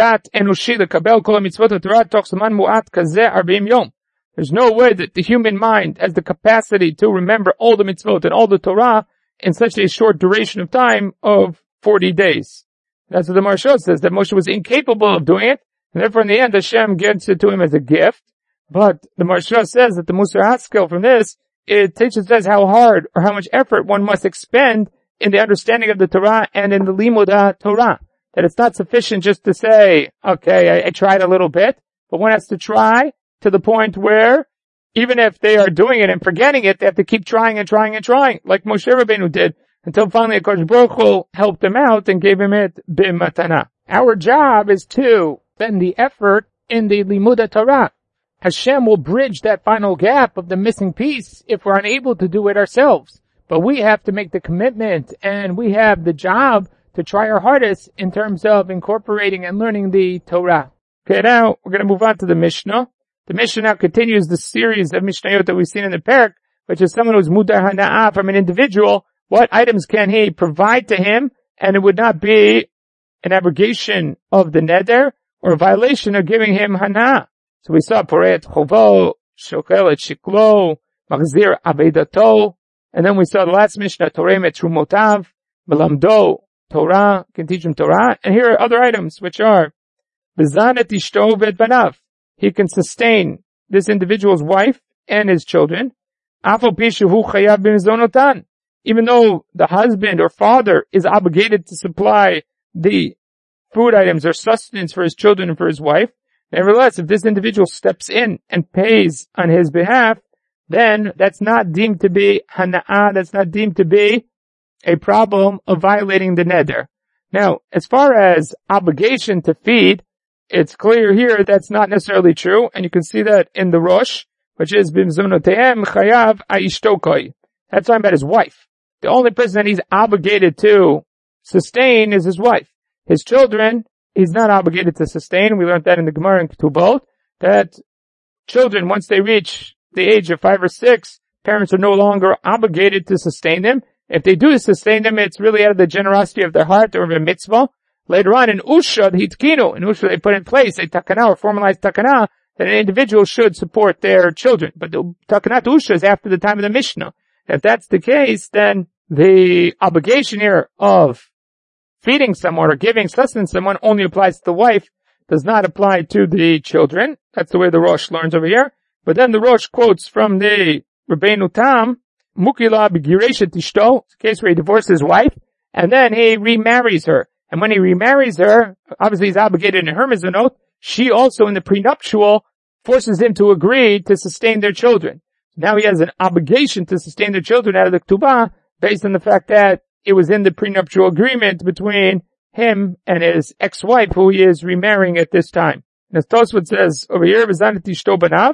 way that the human mind has the capacity to remember all the mitzvot and all the Torah in such a short duration of time of 40 days. That's what the Maharsha says, that Moshe was incapable of doing it, and therefore in the end Hashem gives it to him as a gift. But the Maharsha says that the Musar Haskel from this, it teaches us how hard or how much effort one must expend in the understanding of the Torah and in the Limud Torah. That it's not sufficient just to say, okay, I tried a little bit, but one has to try to the point where even if they are doing it and forgetting it, they have to keep trying and trying and trying, like Moshe Rabbeinu did, until finally HaKadosh Baruch Hu helped him out and gave him it b'matana. Our job is to spend the effort in the Limud Torah. Hashem will bridge that final gap of the missing piece if we're unable to do it ourselves. But we have to make the commitment, and we have the job to try our hardest in terms of incorporating and learning the Torah. Okay, now we're going to move on to the Mishnah. The Mishnah now continues the series of Mishnayot that we've seen in the Perek, which is someone who's mudar hana'ah from an individual. What items can he provide to him, and it would not be an abrogation of the neder or a violation of giving him hana'ah. So we saw Poret Chovo, Shokel et Shiklo, Machzir Avedato, and then we saw the last Mishnah, Torem et Trumotav, Melamdo, Torah, can teach him Torah, and here are other items which are Bezan et Ishto v'et Banav. He can sustain this individual's wife and his children. Afal pi shehu chayav b'mizonotan. Even though the husband or father is obligated to supply the food items or sustenance for his children and for his wife, nevertheless, if this individual steps in and pays on his behalf, then that's not deemed to be hana'ah, that's not deemed to be a problem of violating the neder. Now, as far as obligation to feed, it's clear here that's not necessarily true, and you can see that in the Rosh, which is b'mzonotehem chayav aishtokoi. That's talking about his wife. The only person that he's obligated to sustain is his wife. His children, he's not obligated to sustain. We learned that in the Gemara in Ketubot, that children, once they reach the age of 5 or 6, parents are no longer obligated to sustain them. If they do sustain them, it's really out of the generosity of their heart or of a mitzvah. Later on in Usha, in Usha they put in place a takana or formalized takana that an individual should support their children. But the takanat Usha is after the time of the Mishnah. If that's the case, then the obligation here of feeding someone or giving sustenance to someone only applies to the wife, does not apply to the children. That's the way the Rosh learns over here. But then the Rosh quotes from the Rabbeinu Tam, Mukila b'gireshet ishto, it's a case where he divorces his wife, and then he remarries her. And when he remarries her, obviously he's obligated in her mizanot, she also in the prenuptial forces him to agree to sustain their children. Now he has an obligation to sustain their children out of the Ketubah based on the fact that it was in the prenuptial agreement between him and his ex-wife who he is remarrying at this time. And as Tosfot says over here, V'zanat ishto banav,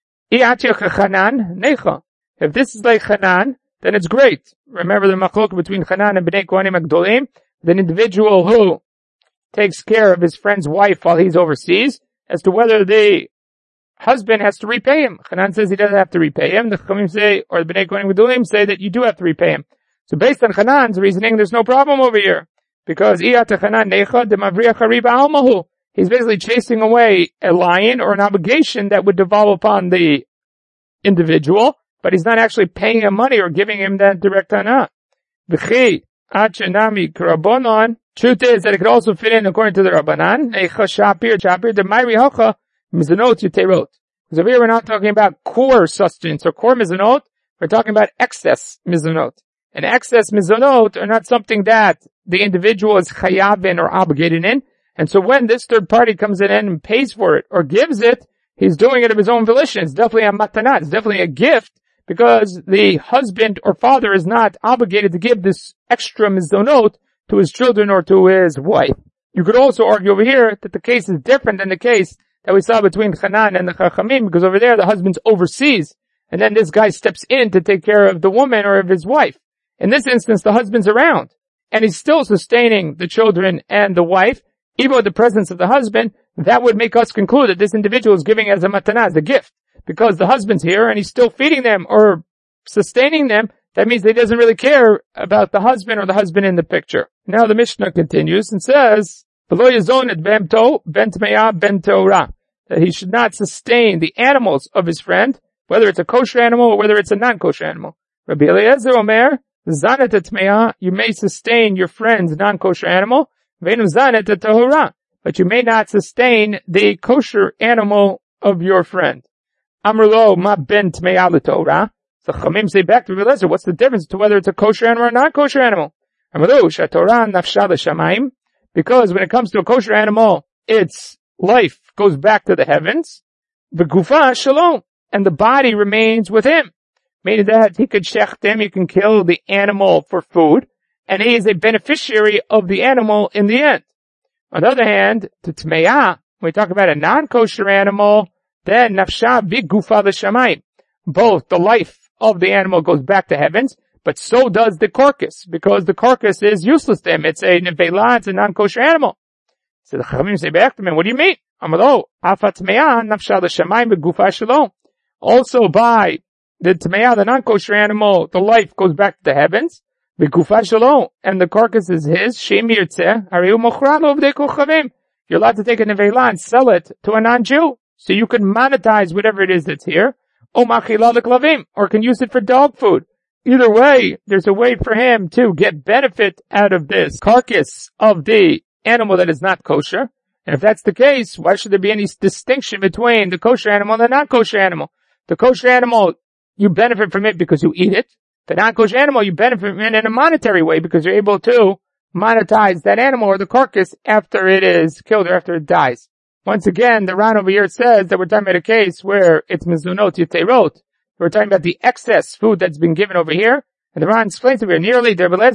if this is like Hanan, then it's great. Remember the machlok between Hanan and Bnei Kohanim Agdolim, the individual who takes care of his friend's wife while he's overseas, as to whether the husband has to repay him. Hanan says he doesn't have to repay him. The Chachamim say, or the Bnei Kohanim Agdolim say that you do have to repay him. So based on Hanan's reasoning, there's no problem over here. Because he's basically chasing away a lion or an obligation that would devolve upon the individual, but he's not actually paying him money or giving him that direct hanah. Truth is that it could also fit in according to the Rabbanan. Because over here we're not talking about core sustenance or core mizanot, we're talking about excess mizanot. And excess mizanot are not something that the individual is chayav in or obligated in. And so when this third party comes in and pays for it or gives it, he's doing it of his own volition. It's definitely a matanah. It's definitely a gift because the husband or father is not obligated to give this extra mizanot to his children or to his wife. You could also argue over here that the case is different than the case that we saw between Hanan and the Chachamim, because over there the husband's overseas, and then this guy steps in to take care of the woman or of his wife. In this instance, the husband's around, and he's still sustaining the children and the wife, even with the presence of the husband. That would make us conclude that this individual is giving as a matana, as a gift, because the husband's here and he's still feeding them or sustaining them. That means that he doesn't really care about the husband or the husband in the picture. Now the Mishnah continues and says, that he should not sustain the animals of his friend, whether it's a kosher animal or whether it's a non-kosher animal. Rabbi Eliezer Omer, zanet etmeah, you may sustain your friend's non-kosher animal, ve'enu zanet etahora, but you may not sustain the kosher animal of your friend. Amrlo ma ben tmeah l'torah. The Chamim say back to Rabbi Eliezer, what's the difference to whether it's a kosher animal or a non-kosher animal? Amrlo shatorah nafsha l'shamayim, because when it comes to a kosher animal, its life goes back to the heavens. V'gufa shalom, and the body remains with him. Meaning that he could shecht him, you can kill the animal for food, and he is a beneficiary of the animal in the end. On the other hand, to tmeah, when we talk about a non-kosher animal, then nafsha v'gufa l'shamayim. Both the life of the animal goes back to heavens, but so does the carcass, because the carcass is useless to him. It's a nevela, it's a non-kosher animal. So the Chachamim say back to him, what do you mean? Amalo, afa tmeah nafsha l'shamayim v'gufa shalom. Also by the tmeah, the non-kosher animal, the life goes back to the heavens, v'gufa shalom, and the carcass is his, shem yirtzeh, harihu mochra lo v'dei kochavim. You're allowed to take a nevela and sell it to a non-Jew, so you can monetize whatever it is that's here, or machila l'klavim, or can use it for dog food. Either way, there's a way for him to get benefit out of this carcass of the animal that is not kosher. And if that's the case, why should there be any distinction between the kosher animal and the non-kosher animal? The kosher animal, you benefit from it because you eat it. The non-kosher animal, you benefit from it in a monetary way because you're able to monetize that animal or the carcass after it is killed or after it dies. Once again, the Ran over here says that we're talking about a case where it's mizunot yuterot. We're talking about the excess food that's been given over here. And the Ran explains over here, nearly,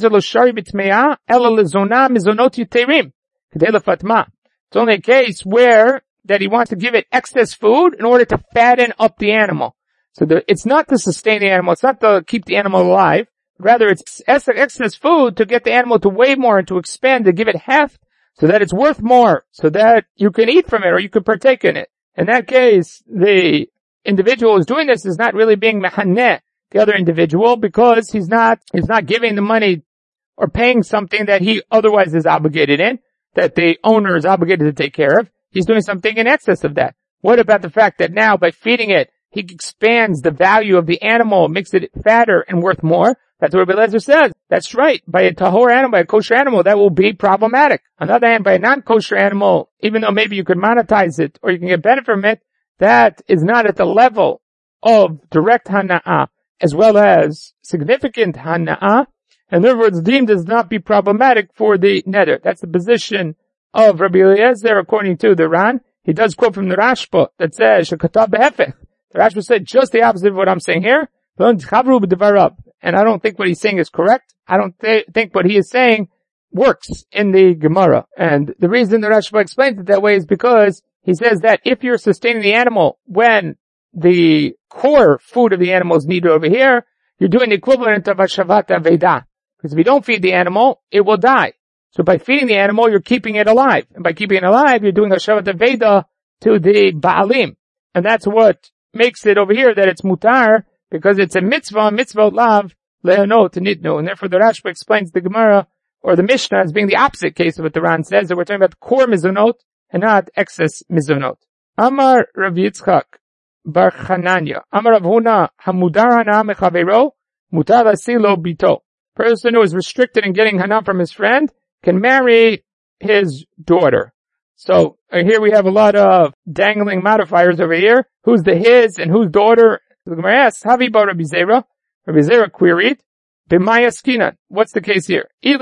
it's only a case where that he wants to give it excess food in order to fatten up the animal. So it's not to sustain the animal, it's not to keep the animal alive. Rather, it's excess food to get the animal to weigh more and to expand, to give it heft, so that it's worth more, so that you can eat from it or you can partake in it. In that case, the individual who's doing this is not really being mehaneh the other individual, because he's not giving the money or paying something that he otherwise is obligated in, that the owner is obligated to take care of. He's doing something in excess of that. What about the fact that now by feeding it, he expands the value of the animal, makes it fatter and worth more? That's what Rabbi Eliezer says. That's right. By a tahor animal, by a kosher animal, that will be problematic. On the other hand, by a non-kosher animal, even though maybe you could monetize it or you can get benefit from it, that is not at the level of direct hana'ah as well as significant hana'ah. In other words, deemed as not be problematic for the neder. That's the position of Rabbi Eliezer according to the Ran. He does quote from the Rashba that says, Shekatav behefech. The Rashba said just the opposite of what I'm saying here. And I don't think what he's saying is correct. I don't think what he is saying works in the Gemara. And the reason the Rashba explains it that way is because he says that if you're sustaining the animal when the core food of the animal is needed over here, you're doing the equivalent of a shavat aveda. Because if you don't feed the animal, it will die. So by feeding the animal, you're keeping it alive. And by keeping it alive, you're doing a shavat aveda to the baalim. And that's what makes it over here that it's mutar, because it's a mitzvah lav leonot nitnu. And therefore the Rashba explains the Gemara or the Mishnah as being the opposite case of what the Ran says, that we're talking about core mizonot and not excess mizonot. Amar Rav Yitzchak bar Chananya. Amar Rav Huna hamudar hana mechavero mutar asilo bito. Person who is restricted in getting hana from his friend can marry his daughter. So here we have a lot of dangling modifiers over here. Who's the his and whose daughter? The Gemara asks, Havi bar Rabbi Zera. Rabbi Zera queried, B'maya skinan. What's the case here? If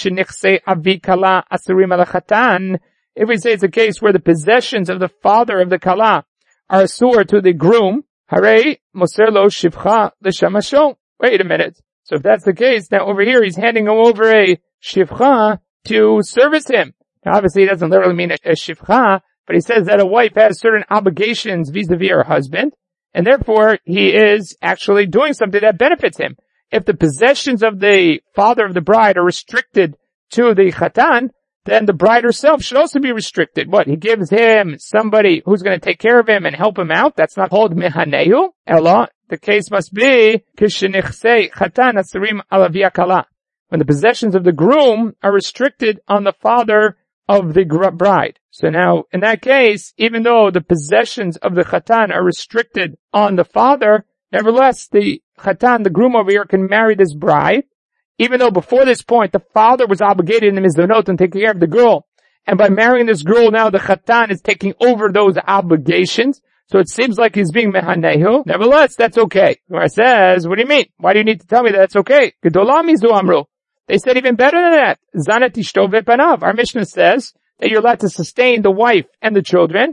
we say it's a case where the possessions of the father of the kala are asur to the groom, Harei moser lo shivcha l'shamasho. Wait a minute. So if that's the case, now over here he's handing him over a shivcha to service him. Now obviously it doesn't literally mean a shivcha, but he says that a wife has certain obligations vis-a-vis her husband, and therefore he is actually doing something that benefits him. If the possessions of the father of the bride are restricted to the chatan, then the bride herself should also be restricted. What? He gives him somebody who's going to take care of him and help him out. That's not called mehanehu. Ella, the case must be kishenichsei chatan asarim alavia kala. When the possessions of the groom are restricted on the father of the bride. So now, in that case, even though the possessions of the chatan are restricted on the father, nevertheless, the chatan, the groom over here, can marry this bride, even though before this point, the father was obligated in the mizonot and taking care of the girl. And by marrying this girl, now the chatan is taking over those obligations. So it seems like he's being mehanehu. Nevertheless, that's okay. Gemara says, what do you mean? Why do you need to tell me that that's okay? Gedolah mizu amru. They said even better than that. Zanat ishto vepanav. Our Mishnah says that you're allowed to sustain the wife and the children,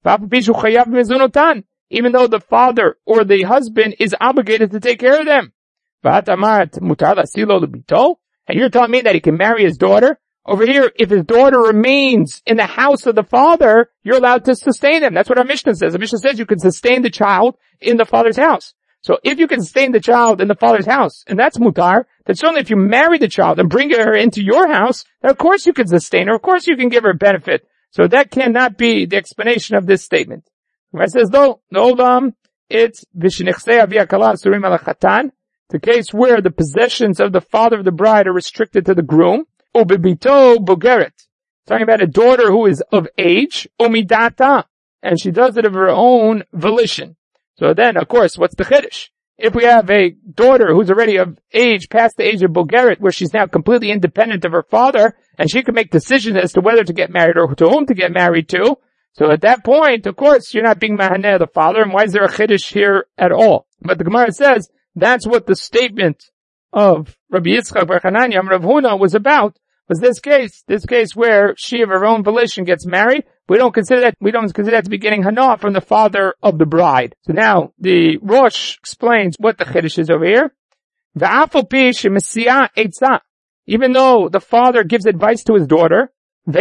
even though the father or the husband is obligated to take care of them. And you're telling me that he can marry his daughter? Over here, if his daughter remains in the house of the father, you're allowed to sustain them. That's what our Mishnah says. The Mishnah says you can sustain the child in the father's house. So if you can sustain the child in the father's house, and that's mutar, then certainly if you marry the child and bring her into your house, then of course you can sustain her. Of course you can give her benefit. So that cannot be the explanation of this statement. It says though, it's v'shenichsei avia kala asurim ala chatan, the case where the possessions of the father of the bride are restricted to the groom, ubibito bogeret, talking about a daughter who is of age, umidata, and she does it of her own volition. So then, of course, what's the chiddush? If we have a daughter who's already of age, past the age of bogeret, where she's now completely independent of her father, and she can make decisions as to whether to get married or to whom to get married to, so at that point, of course, you're not being mahaneh the father, and why is there a chiddush here at all? But the Gemara says, that's what the statement of Rabbi Yitzchak bar Chananya Rav Huna was about, was this case where she of her own volition gets married. We don't consider that to be getting hana from the father of the bride. So now, the Rosh explains what the chiddush is over here. Even though the father gives advice to his daughter,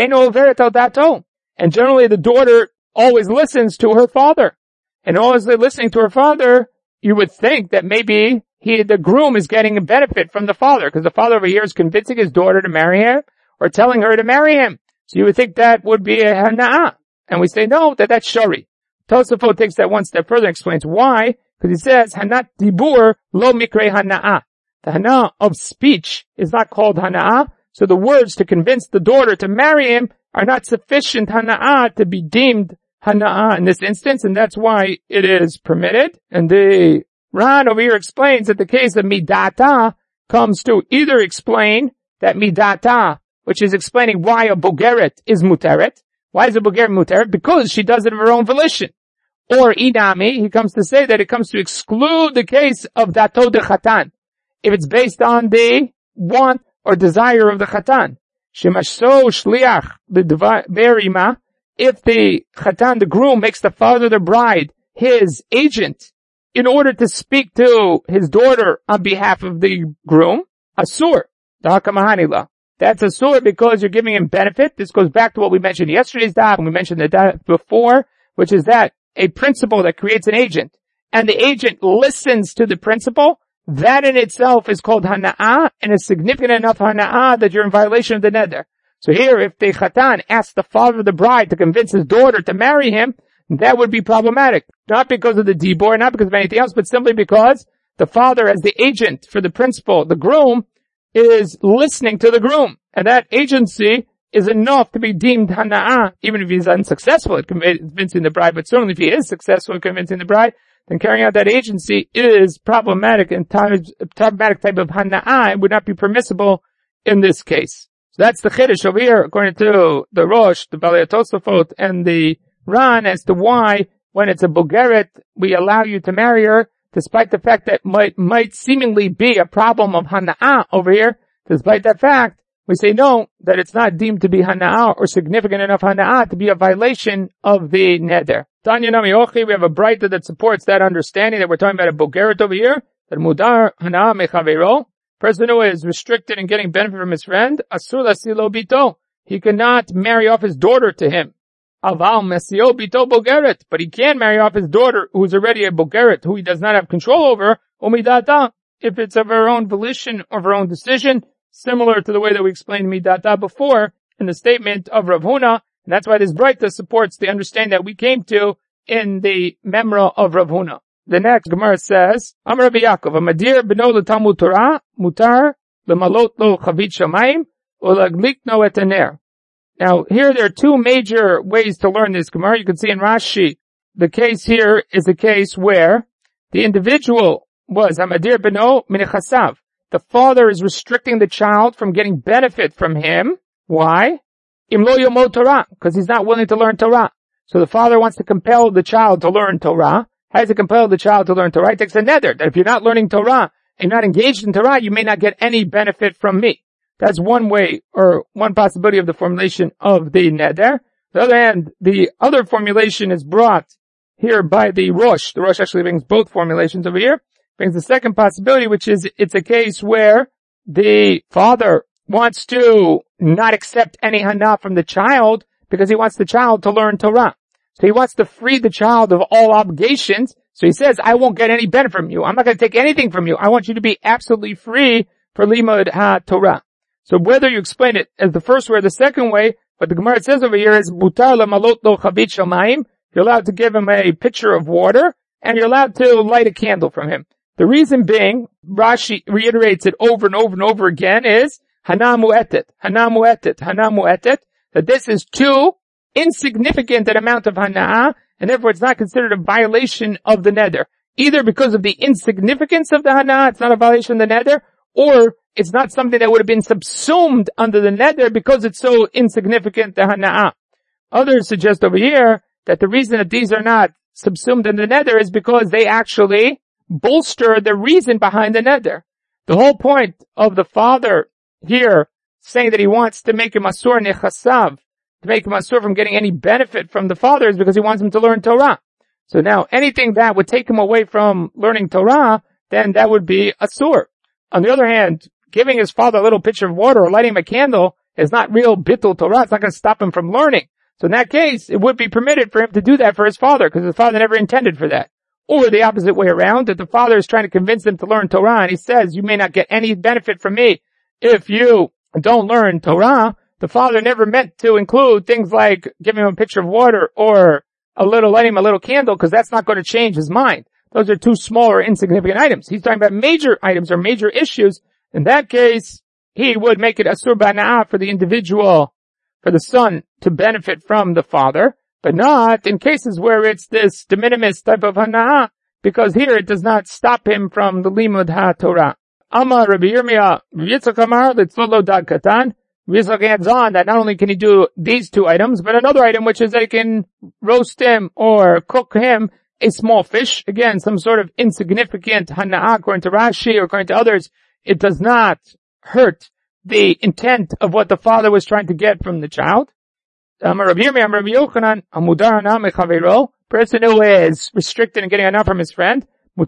and generally the daughter always listens to her father. And always listening to her father, you would think that maybe the groom is getting a benefit from the father, because the father over here is convincing his daughter to marry him, or telling her to marry him. So you would think that would be a hana'ah. And we say no, that's shari. Tosafot takes that one step further and explains why, because he says, hanat dibur lo mikre hana'ah. The hana'ah of speech is not called hana'ah, so the words to convince the daughter to marry him are not sufficient hana'ah to be deemed hana'ah in this instance, and that's why it is permitted. And the Ran over here explains that the case of midata comes to either explain that midata, which is explaining why a bogeret is muteret. Why is a bogeret muteret? Because she does it of her own volition. Or inami, he comes to say that it comes to exclude the case of dato de chatan, if it's based on the want or desire of the chatan. Shemashso shliach b'verima, if the chatan, the groom, makes the father of the bride his agent in order to speak to his daughter on behalf of the groom, asur, da'akamahanila. That's asur because you're giving him benefit. This goes back to what we mentioned yesterday's daf, and we mentioned the daf before, which is that a principal that creates an agent, and the agent listens to the principal, that in itself is called hana'ah, and is significant enough hana'ah that you're in violation of the neder. So here, if the chatan asks the father of the bride to convince his daughter to marry him, that would be problematic. Not because of the dibor, not because of anything else, but simply because the father, as the agent for the principal, the groom, is listening to the groom. And that agency is enough to be deemed hana'ah, even if he's unsuccessful at convincing the bride. But certainly if he is successful at convincing the bride, then carrying out that agency is problematic, and problematic type of hana'ah would not be permissible in this case. So that's the chiddush over here, according to the Rosh, the Balei Tosafot, and the Ran, as to why, when it's a bogeret, we allow you to marry her, despite the fact that might seemingly be a problem of hana'ah over here. Despite that fact, we say no, that it's not deemed to be hana'ah or significant enough hana'ah to be a violation of the neder. Tanya Nami Ochi, we have a brighter that supports that understanding that we're talking about a bogeret over here, that mudar hana'ah mechavero, person who is restricted in getting benefit from his friend, asur lasilo bito, he cannot marry off his daughter to him. Aval mesio bito bogeret, but he can marry off his daughter who is already a bogeret, who he does not have control over, umidata, if it's of her own volition, of her own decision, similar to the way that we explained midata before in the statement of Rav Huna, and that's why this Braita supports the understanding that we came to in the Memra of Rav Huna. The next Gemara says, Amar Rabbi Yaakov, Amadir beno l'Talmud Torah, mutar l'malot lo chavit shamayim, u'laglikno et haner. Now, here there are two major ways to learn this Gemara. You can see in Rashi, the case here is a case where the individual was Amadir beno minechasav. The father is restricting the child from getting benefit from him. Why? Im lo yomod Torah, because he's not willing to learn Torah. So the father wants to compel the child to learn Torah. How does he compel the child to learn Torah? He takes a neder that if you're not learning Torah and not engaged in Torah, you may not get any benefit from me. That's one way, or one possibility of the formulation of the neder. On the other hand, the other formulation is brought here by the Rosh. The Rosh actually brings both formulations over here. Brings the second possibility, which is it's a case where the father wants to not accept any hana from the child because he wants the child to learn Torah. So he wants to free the child of all obligations. So he says, I won't get any benefit from you. I'm not going to take anything from you. I want you to be absolutely free for limud ha-Torah. So whether you explain it as the first way or the second way, what the Gemara says over here is, Butar lamalot lo chavit shamayim. You're allowed to give him a pitcher of water, and you're allowed to light a candle from him. The reason being, Rashi reiterates it over and over and over again, is hana mu'etet, hana mu'etet, hana mu'etet, that this is too insignificant an amount of hana, and therefore it's not considered a violation of the neder. Either because of the insignificance of the hana, it's not a violation of the neder, or it's not something that would have been subsumed under the neder because it's so insignificant, the hana. Others suggest over here that the reason that these are not subsumed under the neder is because they actually bolster the reason behind the neder. The whole point of the father here saying that he wants to make him asur nechasav, to make him asur from getting any benefit from the father, is because he wants him to learn Torah. So now anything that would take him away from learning Torah, then that would be asur. On the other hand, giving his father a little pitcher of water or lighting him a candle is not real bittul Torah. It's not going to stop him from learning. So in that case, it would be permitted for him to do that for his father, because his father never intended for that. Or the opposite way around, that the father is trying to convince him to learn Torah, and he says, you may not get any benefit from me if you don't learn Torah. The father never meant to include things like giving him a pitcher of water or lighting him a little candle, because that's not going to change his mind. Those are two smaller, insignificant items. He's talking about major items or major issues. In that case, he would make it asur b'hana'ah for the individual, for the son to benefit from the father, but not in cases where it's this de minimis type of hana'ah, because here it does not stop him from the limud ha-Torah. Amar Rabbi Yirmiyah, Yitzchak Amar, Litzlo Dag Katan. Yitzchak adds on that not only can he do these two items, but another item, which is that he can roast him or cook him a small fish. Again, some sort of insignificant hana'ah, according to Rashi or according to others. It does not hurt the intent of what the father was trying to get from the child. Person who is restricted in getting enough from his friend,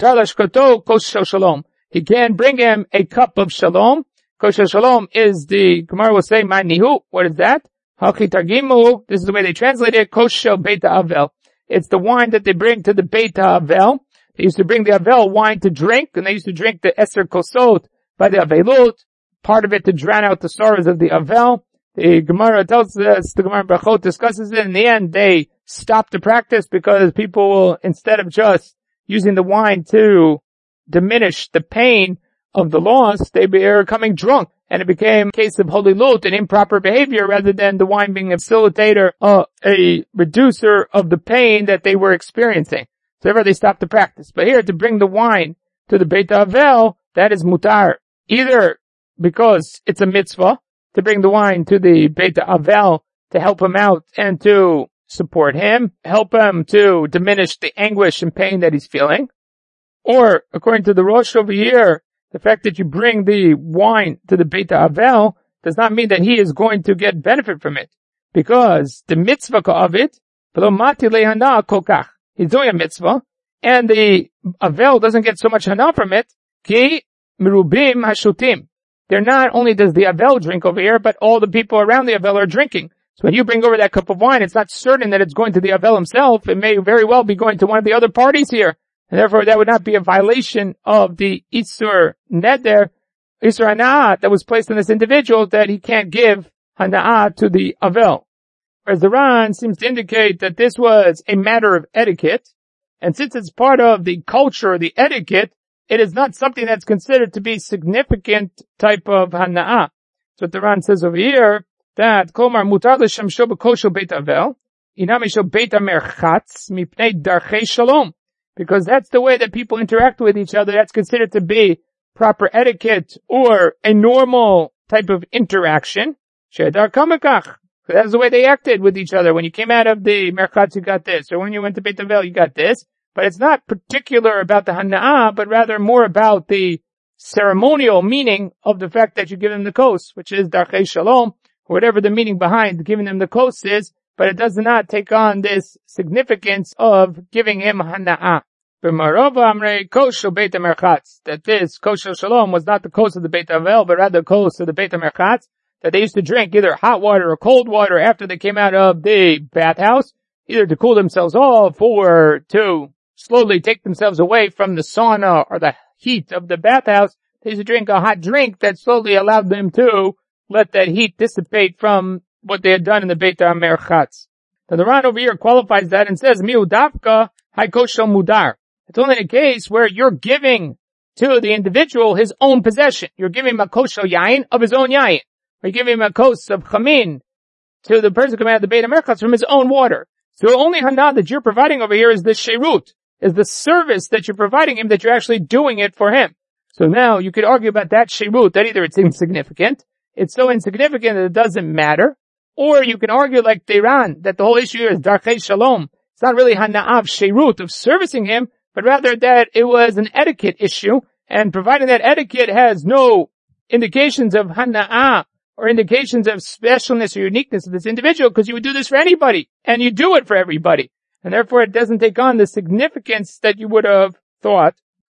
he can bring him a cup of shalom. Kos shalom is the Gemara will say, "Ma'nihu." What is that? This is the way they translate it. Kos shel Beit Avel. It's the wine that they bring to the Beit Avel. They used to bring the Avel wine to drink, and they used to drink the Eser Kosot by the Avelut, part of it to drown out the sorrows of the Avel. The Gemara tells us, the Gemara Brachot discusses it. In the end, they stopped the practice because people will, instead of just using the wine to diminish the pain of the loss, they were becoming drunk. And it became a case of holy lut and improper behavior rather than the wine being a facilitator, a reducer of the pain that they were experiencing. So therefore they stopped the practice. But here, to bring the wine to the Beit Avel, that is mutar. Either because it's a mitzvah to bring the wine to the Beit Avel to help him out and to support him, help him to diminish the anguish and pain that he's feeling. Or, according to the Rosh over here, the fact that you bring the wine to the Beit Avel does not mean that he is going to get benefit from it. Because the mitzvah of it, he's doing a mitzvah, and the Avel doesn't get so much hana from it, ki merubim hashutim. They're not only does the Avel drink over here, but all the people around the Avel are drinking. So when you bring over that cup of wine, it's not certain that it's going to the Avel himself. It may very well be going to one of the other parties here. And therefore that would not be a violation of the Isur Neder, Isur Hana'ah that was placed on this individual, that he can't give Hana'ah to the Avel. Whereas the Ran seems to indicate that this was a matter of etiquette. And since it's part of the culture, the etiquette, it is not something that's considered to be significant type of Hana'ah. So what the Ran says over here, that Kolmar mutar l'shamsho b'kosho beit Avel, inam yisho beit hamerchatz mipnei darchei shalom. Because that's the way that people interact with each other. That's considered to be proper etiquette or a normal type of interaction. Shedar kamekach. That's the way they acted with each other. When you came out of the merchatz, you got this. Or when you went to Beit Avel, you got this. But it's not particular about the Hana'ah, but rather more about the ceremonial meaning of the fact that you give them the kos, which is darchei shalom, or whatever the meaning behind giving them the kos is, but it does not take on this significance of giving him Hana'ah. That this kos shel shalom was not the kos of the Beit Avel, but rather the kos of the Beit HaMerchatz, that they used to drink either hot water or cold water after they came out of the bathhouse, either to cool themselves off or to slowly take themselves away from the sauna or the heat of the bathhouse. They used to drink a hot drink that slowly allowed them to let that heat dissipate from what they had done in the Beit HaMerchatz. Now the Ran over here qualifies that and says, Miu dafka haikos shel mudar. It's only in a case where you're giving to the individual his own possession. You're giving him a kos shel yain of his own yain. Or you're giving him a kos of chamin to the person coming out of the Beit HaMerchatz from his own water. So the only hana'ah that you're providing over here is the sherut, is the service that you're providing him, that you're actually doing it for him. So now you could argue about that sherut, that either it's insignificant, it's so insignificant that it doesn't matter, or you can argue like Tehran, that the whole issue here is darchei shalom. It's not really hana'ah sherut of servicing him, but rather that it was an etiquette issue, and providing that etiquette has no indications of hana'ah or indications of specialness or uniqueness of this individual, because you would do this for anybody, and you do it for everybody. And therefore it doesn't take on the significance that you would have thought.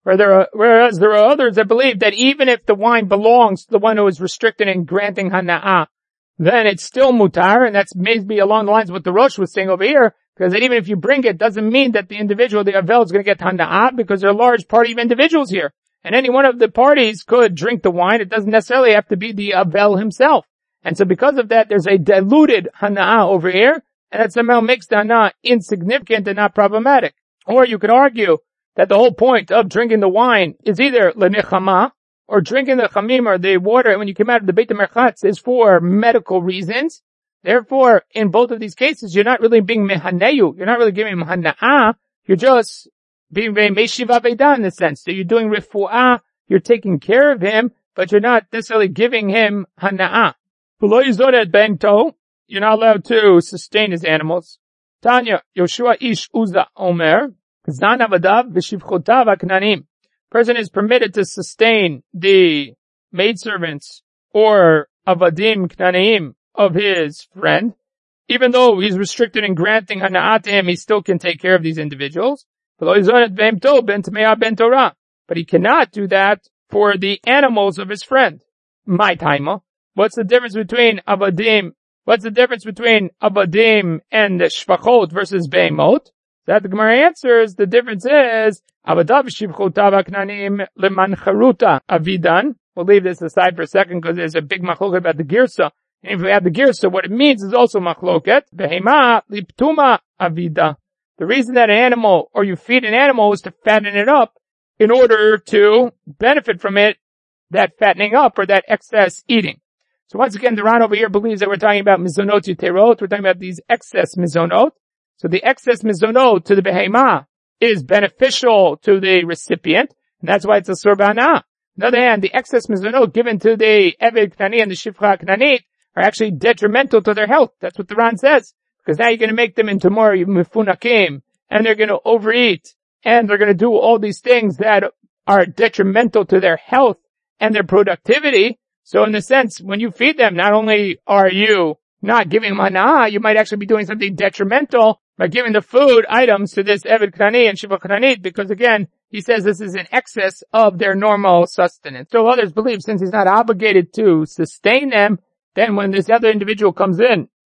Whereas there are others that believe that even if the wine belongs to the one who is restricted in granting hana'ah, then it's still mutar, and that's maybe along the lines of what the Rosh was saying over here, because even if you bring it, doesn't mean that the individual, the Avel, is going to get hana'ah, because there are a large party of individuals here. And any one of the parties could drink the wine. It doesn't necessarily have to be the Avel himself. And so because of that, there's a diluted hana'ah over here, and that somehow makes the hana'ah insignificant and not problematic. Or you could argue that the whole point of drinking the wine is either lenechama, or drinking the chamim or the water when you come out of the Beit HaMerchatz is for medical reasons. Therefore, in both of these cases, you're not really being mehaneyu. You're not really giving him hana'ah. You're just being meshiv aveda in the sense that you're doing refu'ah. You're taking care of him, but you're not necessarily giving him hana'ah. You're not allowed to sustain his animals. Tanya, Yoshua ish uza omer, zan avadav v'shivchotav aknanim. Person is permitted to sustain the maidservants or avadim knanim of his friend. Even though he's restricted in granting hana'ah to him, he still can take care of these individuals. But he cannot do that for the animals of his friend. My taima. What's the difference between avadim? What's the difference between avadim and shvachot versus beimot? That the Gemara answers, the difference is avadav shivchotav aknanim lemancharuta avidan. We'll leave this aside for a second because there's a big machloket about the girsa. And if we have the girsa, what it means is also machloket. Behema liptuma avida. The reason that an animal, or you feed an animal, is to fatten it up in order to benefit from it, that fattening up or that excess eating. So once again, the Ran over here believes that we're talking about mizonot yuterot. We're talking about these excess mizonot. So the excess mizonot to the behema is beneficial to the recipient, and that's why it's a sorbanah. On the other hand, the excess mizonot given to the eved knani and the shifcha knanit are actually detrimental to their health. That's what the Ran says. Because now you're going to make them into more mifunakim, and they're going to overeat, and they're going to do all these things that are detrimental to their health and their productivity. So in the sense, when you feed them, not only are you not giving manah, you might actually be doing something detrimental by giving the food items to this Eved Knani and Shiva Knanit, because again, he says this is in excess of their normal sustenance. So others believe since he's not obligated to sustain them, then when this other individual comes in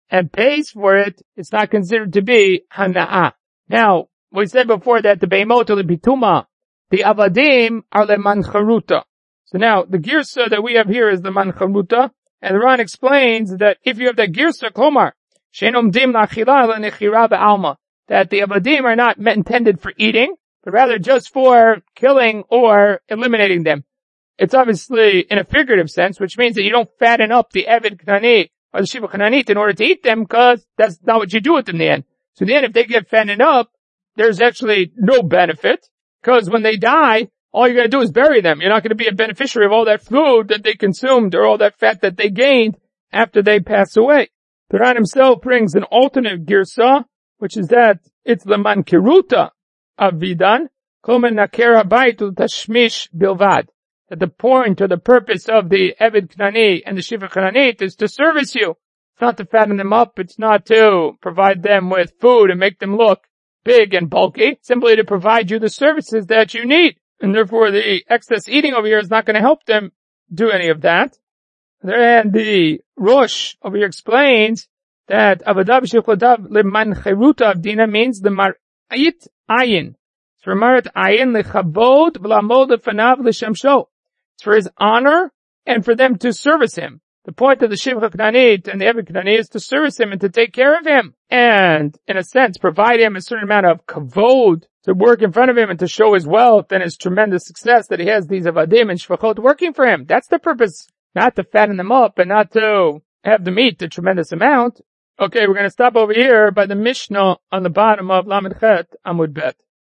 and pays for it, it's not considered to be hana'ah. Now, we said before that the beimot are lebituma, the avadim are lemancharuta. So now, the girsa that we have here is the mancharuta, and the Ran explains that if you have that girsa, klomar, shenomdim lachila lenechira be'alma, that the avadim are not intended for eating, but rather just for killing or eliminating them. It's obviously in a figurative sense, which means that you don't fatten up the Eved Knani or the Shiva Knanit in order to eat them, because that's not what you do with them in the end. So in the end, if they get fattened up, there's actually no benefit, because when they die, all you're going to do is bury them. You're not going to be a beneficiary of all that food that they consumed or all that fat that they gained after they pass away. The Ran himself brings an alternate girsa, which is that it's the mankiruta of Vidan, Komen Nakera Baitul Tashmish Bilvad. That the point or the purpose of the Eved Knani and the Shiva Knanit is to service you. It's not to fatten them up. It's not to provide them with food and make them look big and bulky. Simply to provide you the services that you need. And therefore the excess eating over here is not going to help them do any of that. And the Rosh over here explains that Avadav Shechodav Leman Cheruta Avdina means the Mar'it Ayin. It's for Marat Ayin Lechabod V'lamod Lefanav L'Shamsho. It's for his honor and for them to service him. The point of the Shiva Knanit and the Eved Knani is to service him and to take care of him. And, in a sense, provide him a certain amount of kavod to work in front of him and to show his wealth and his tremendous success that he has these avadim and shvachot working for him. That's the purpose. Not to fatten them up and not to have them eat a tremendous amount. Okay, we're going to stop over here by the Mishnah on the bottom of Lamed Chet Amud Bet.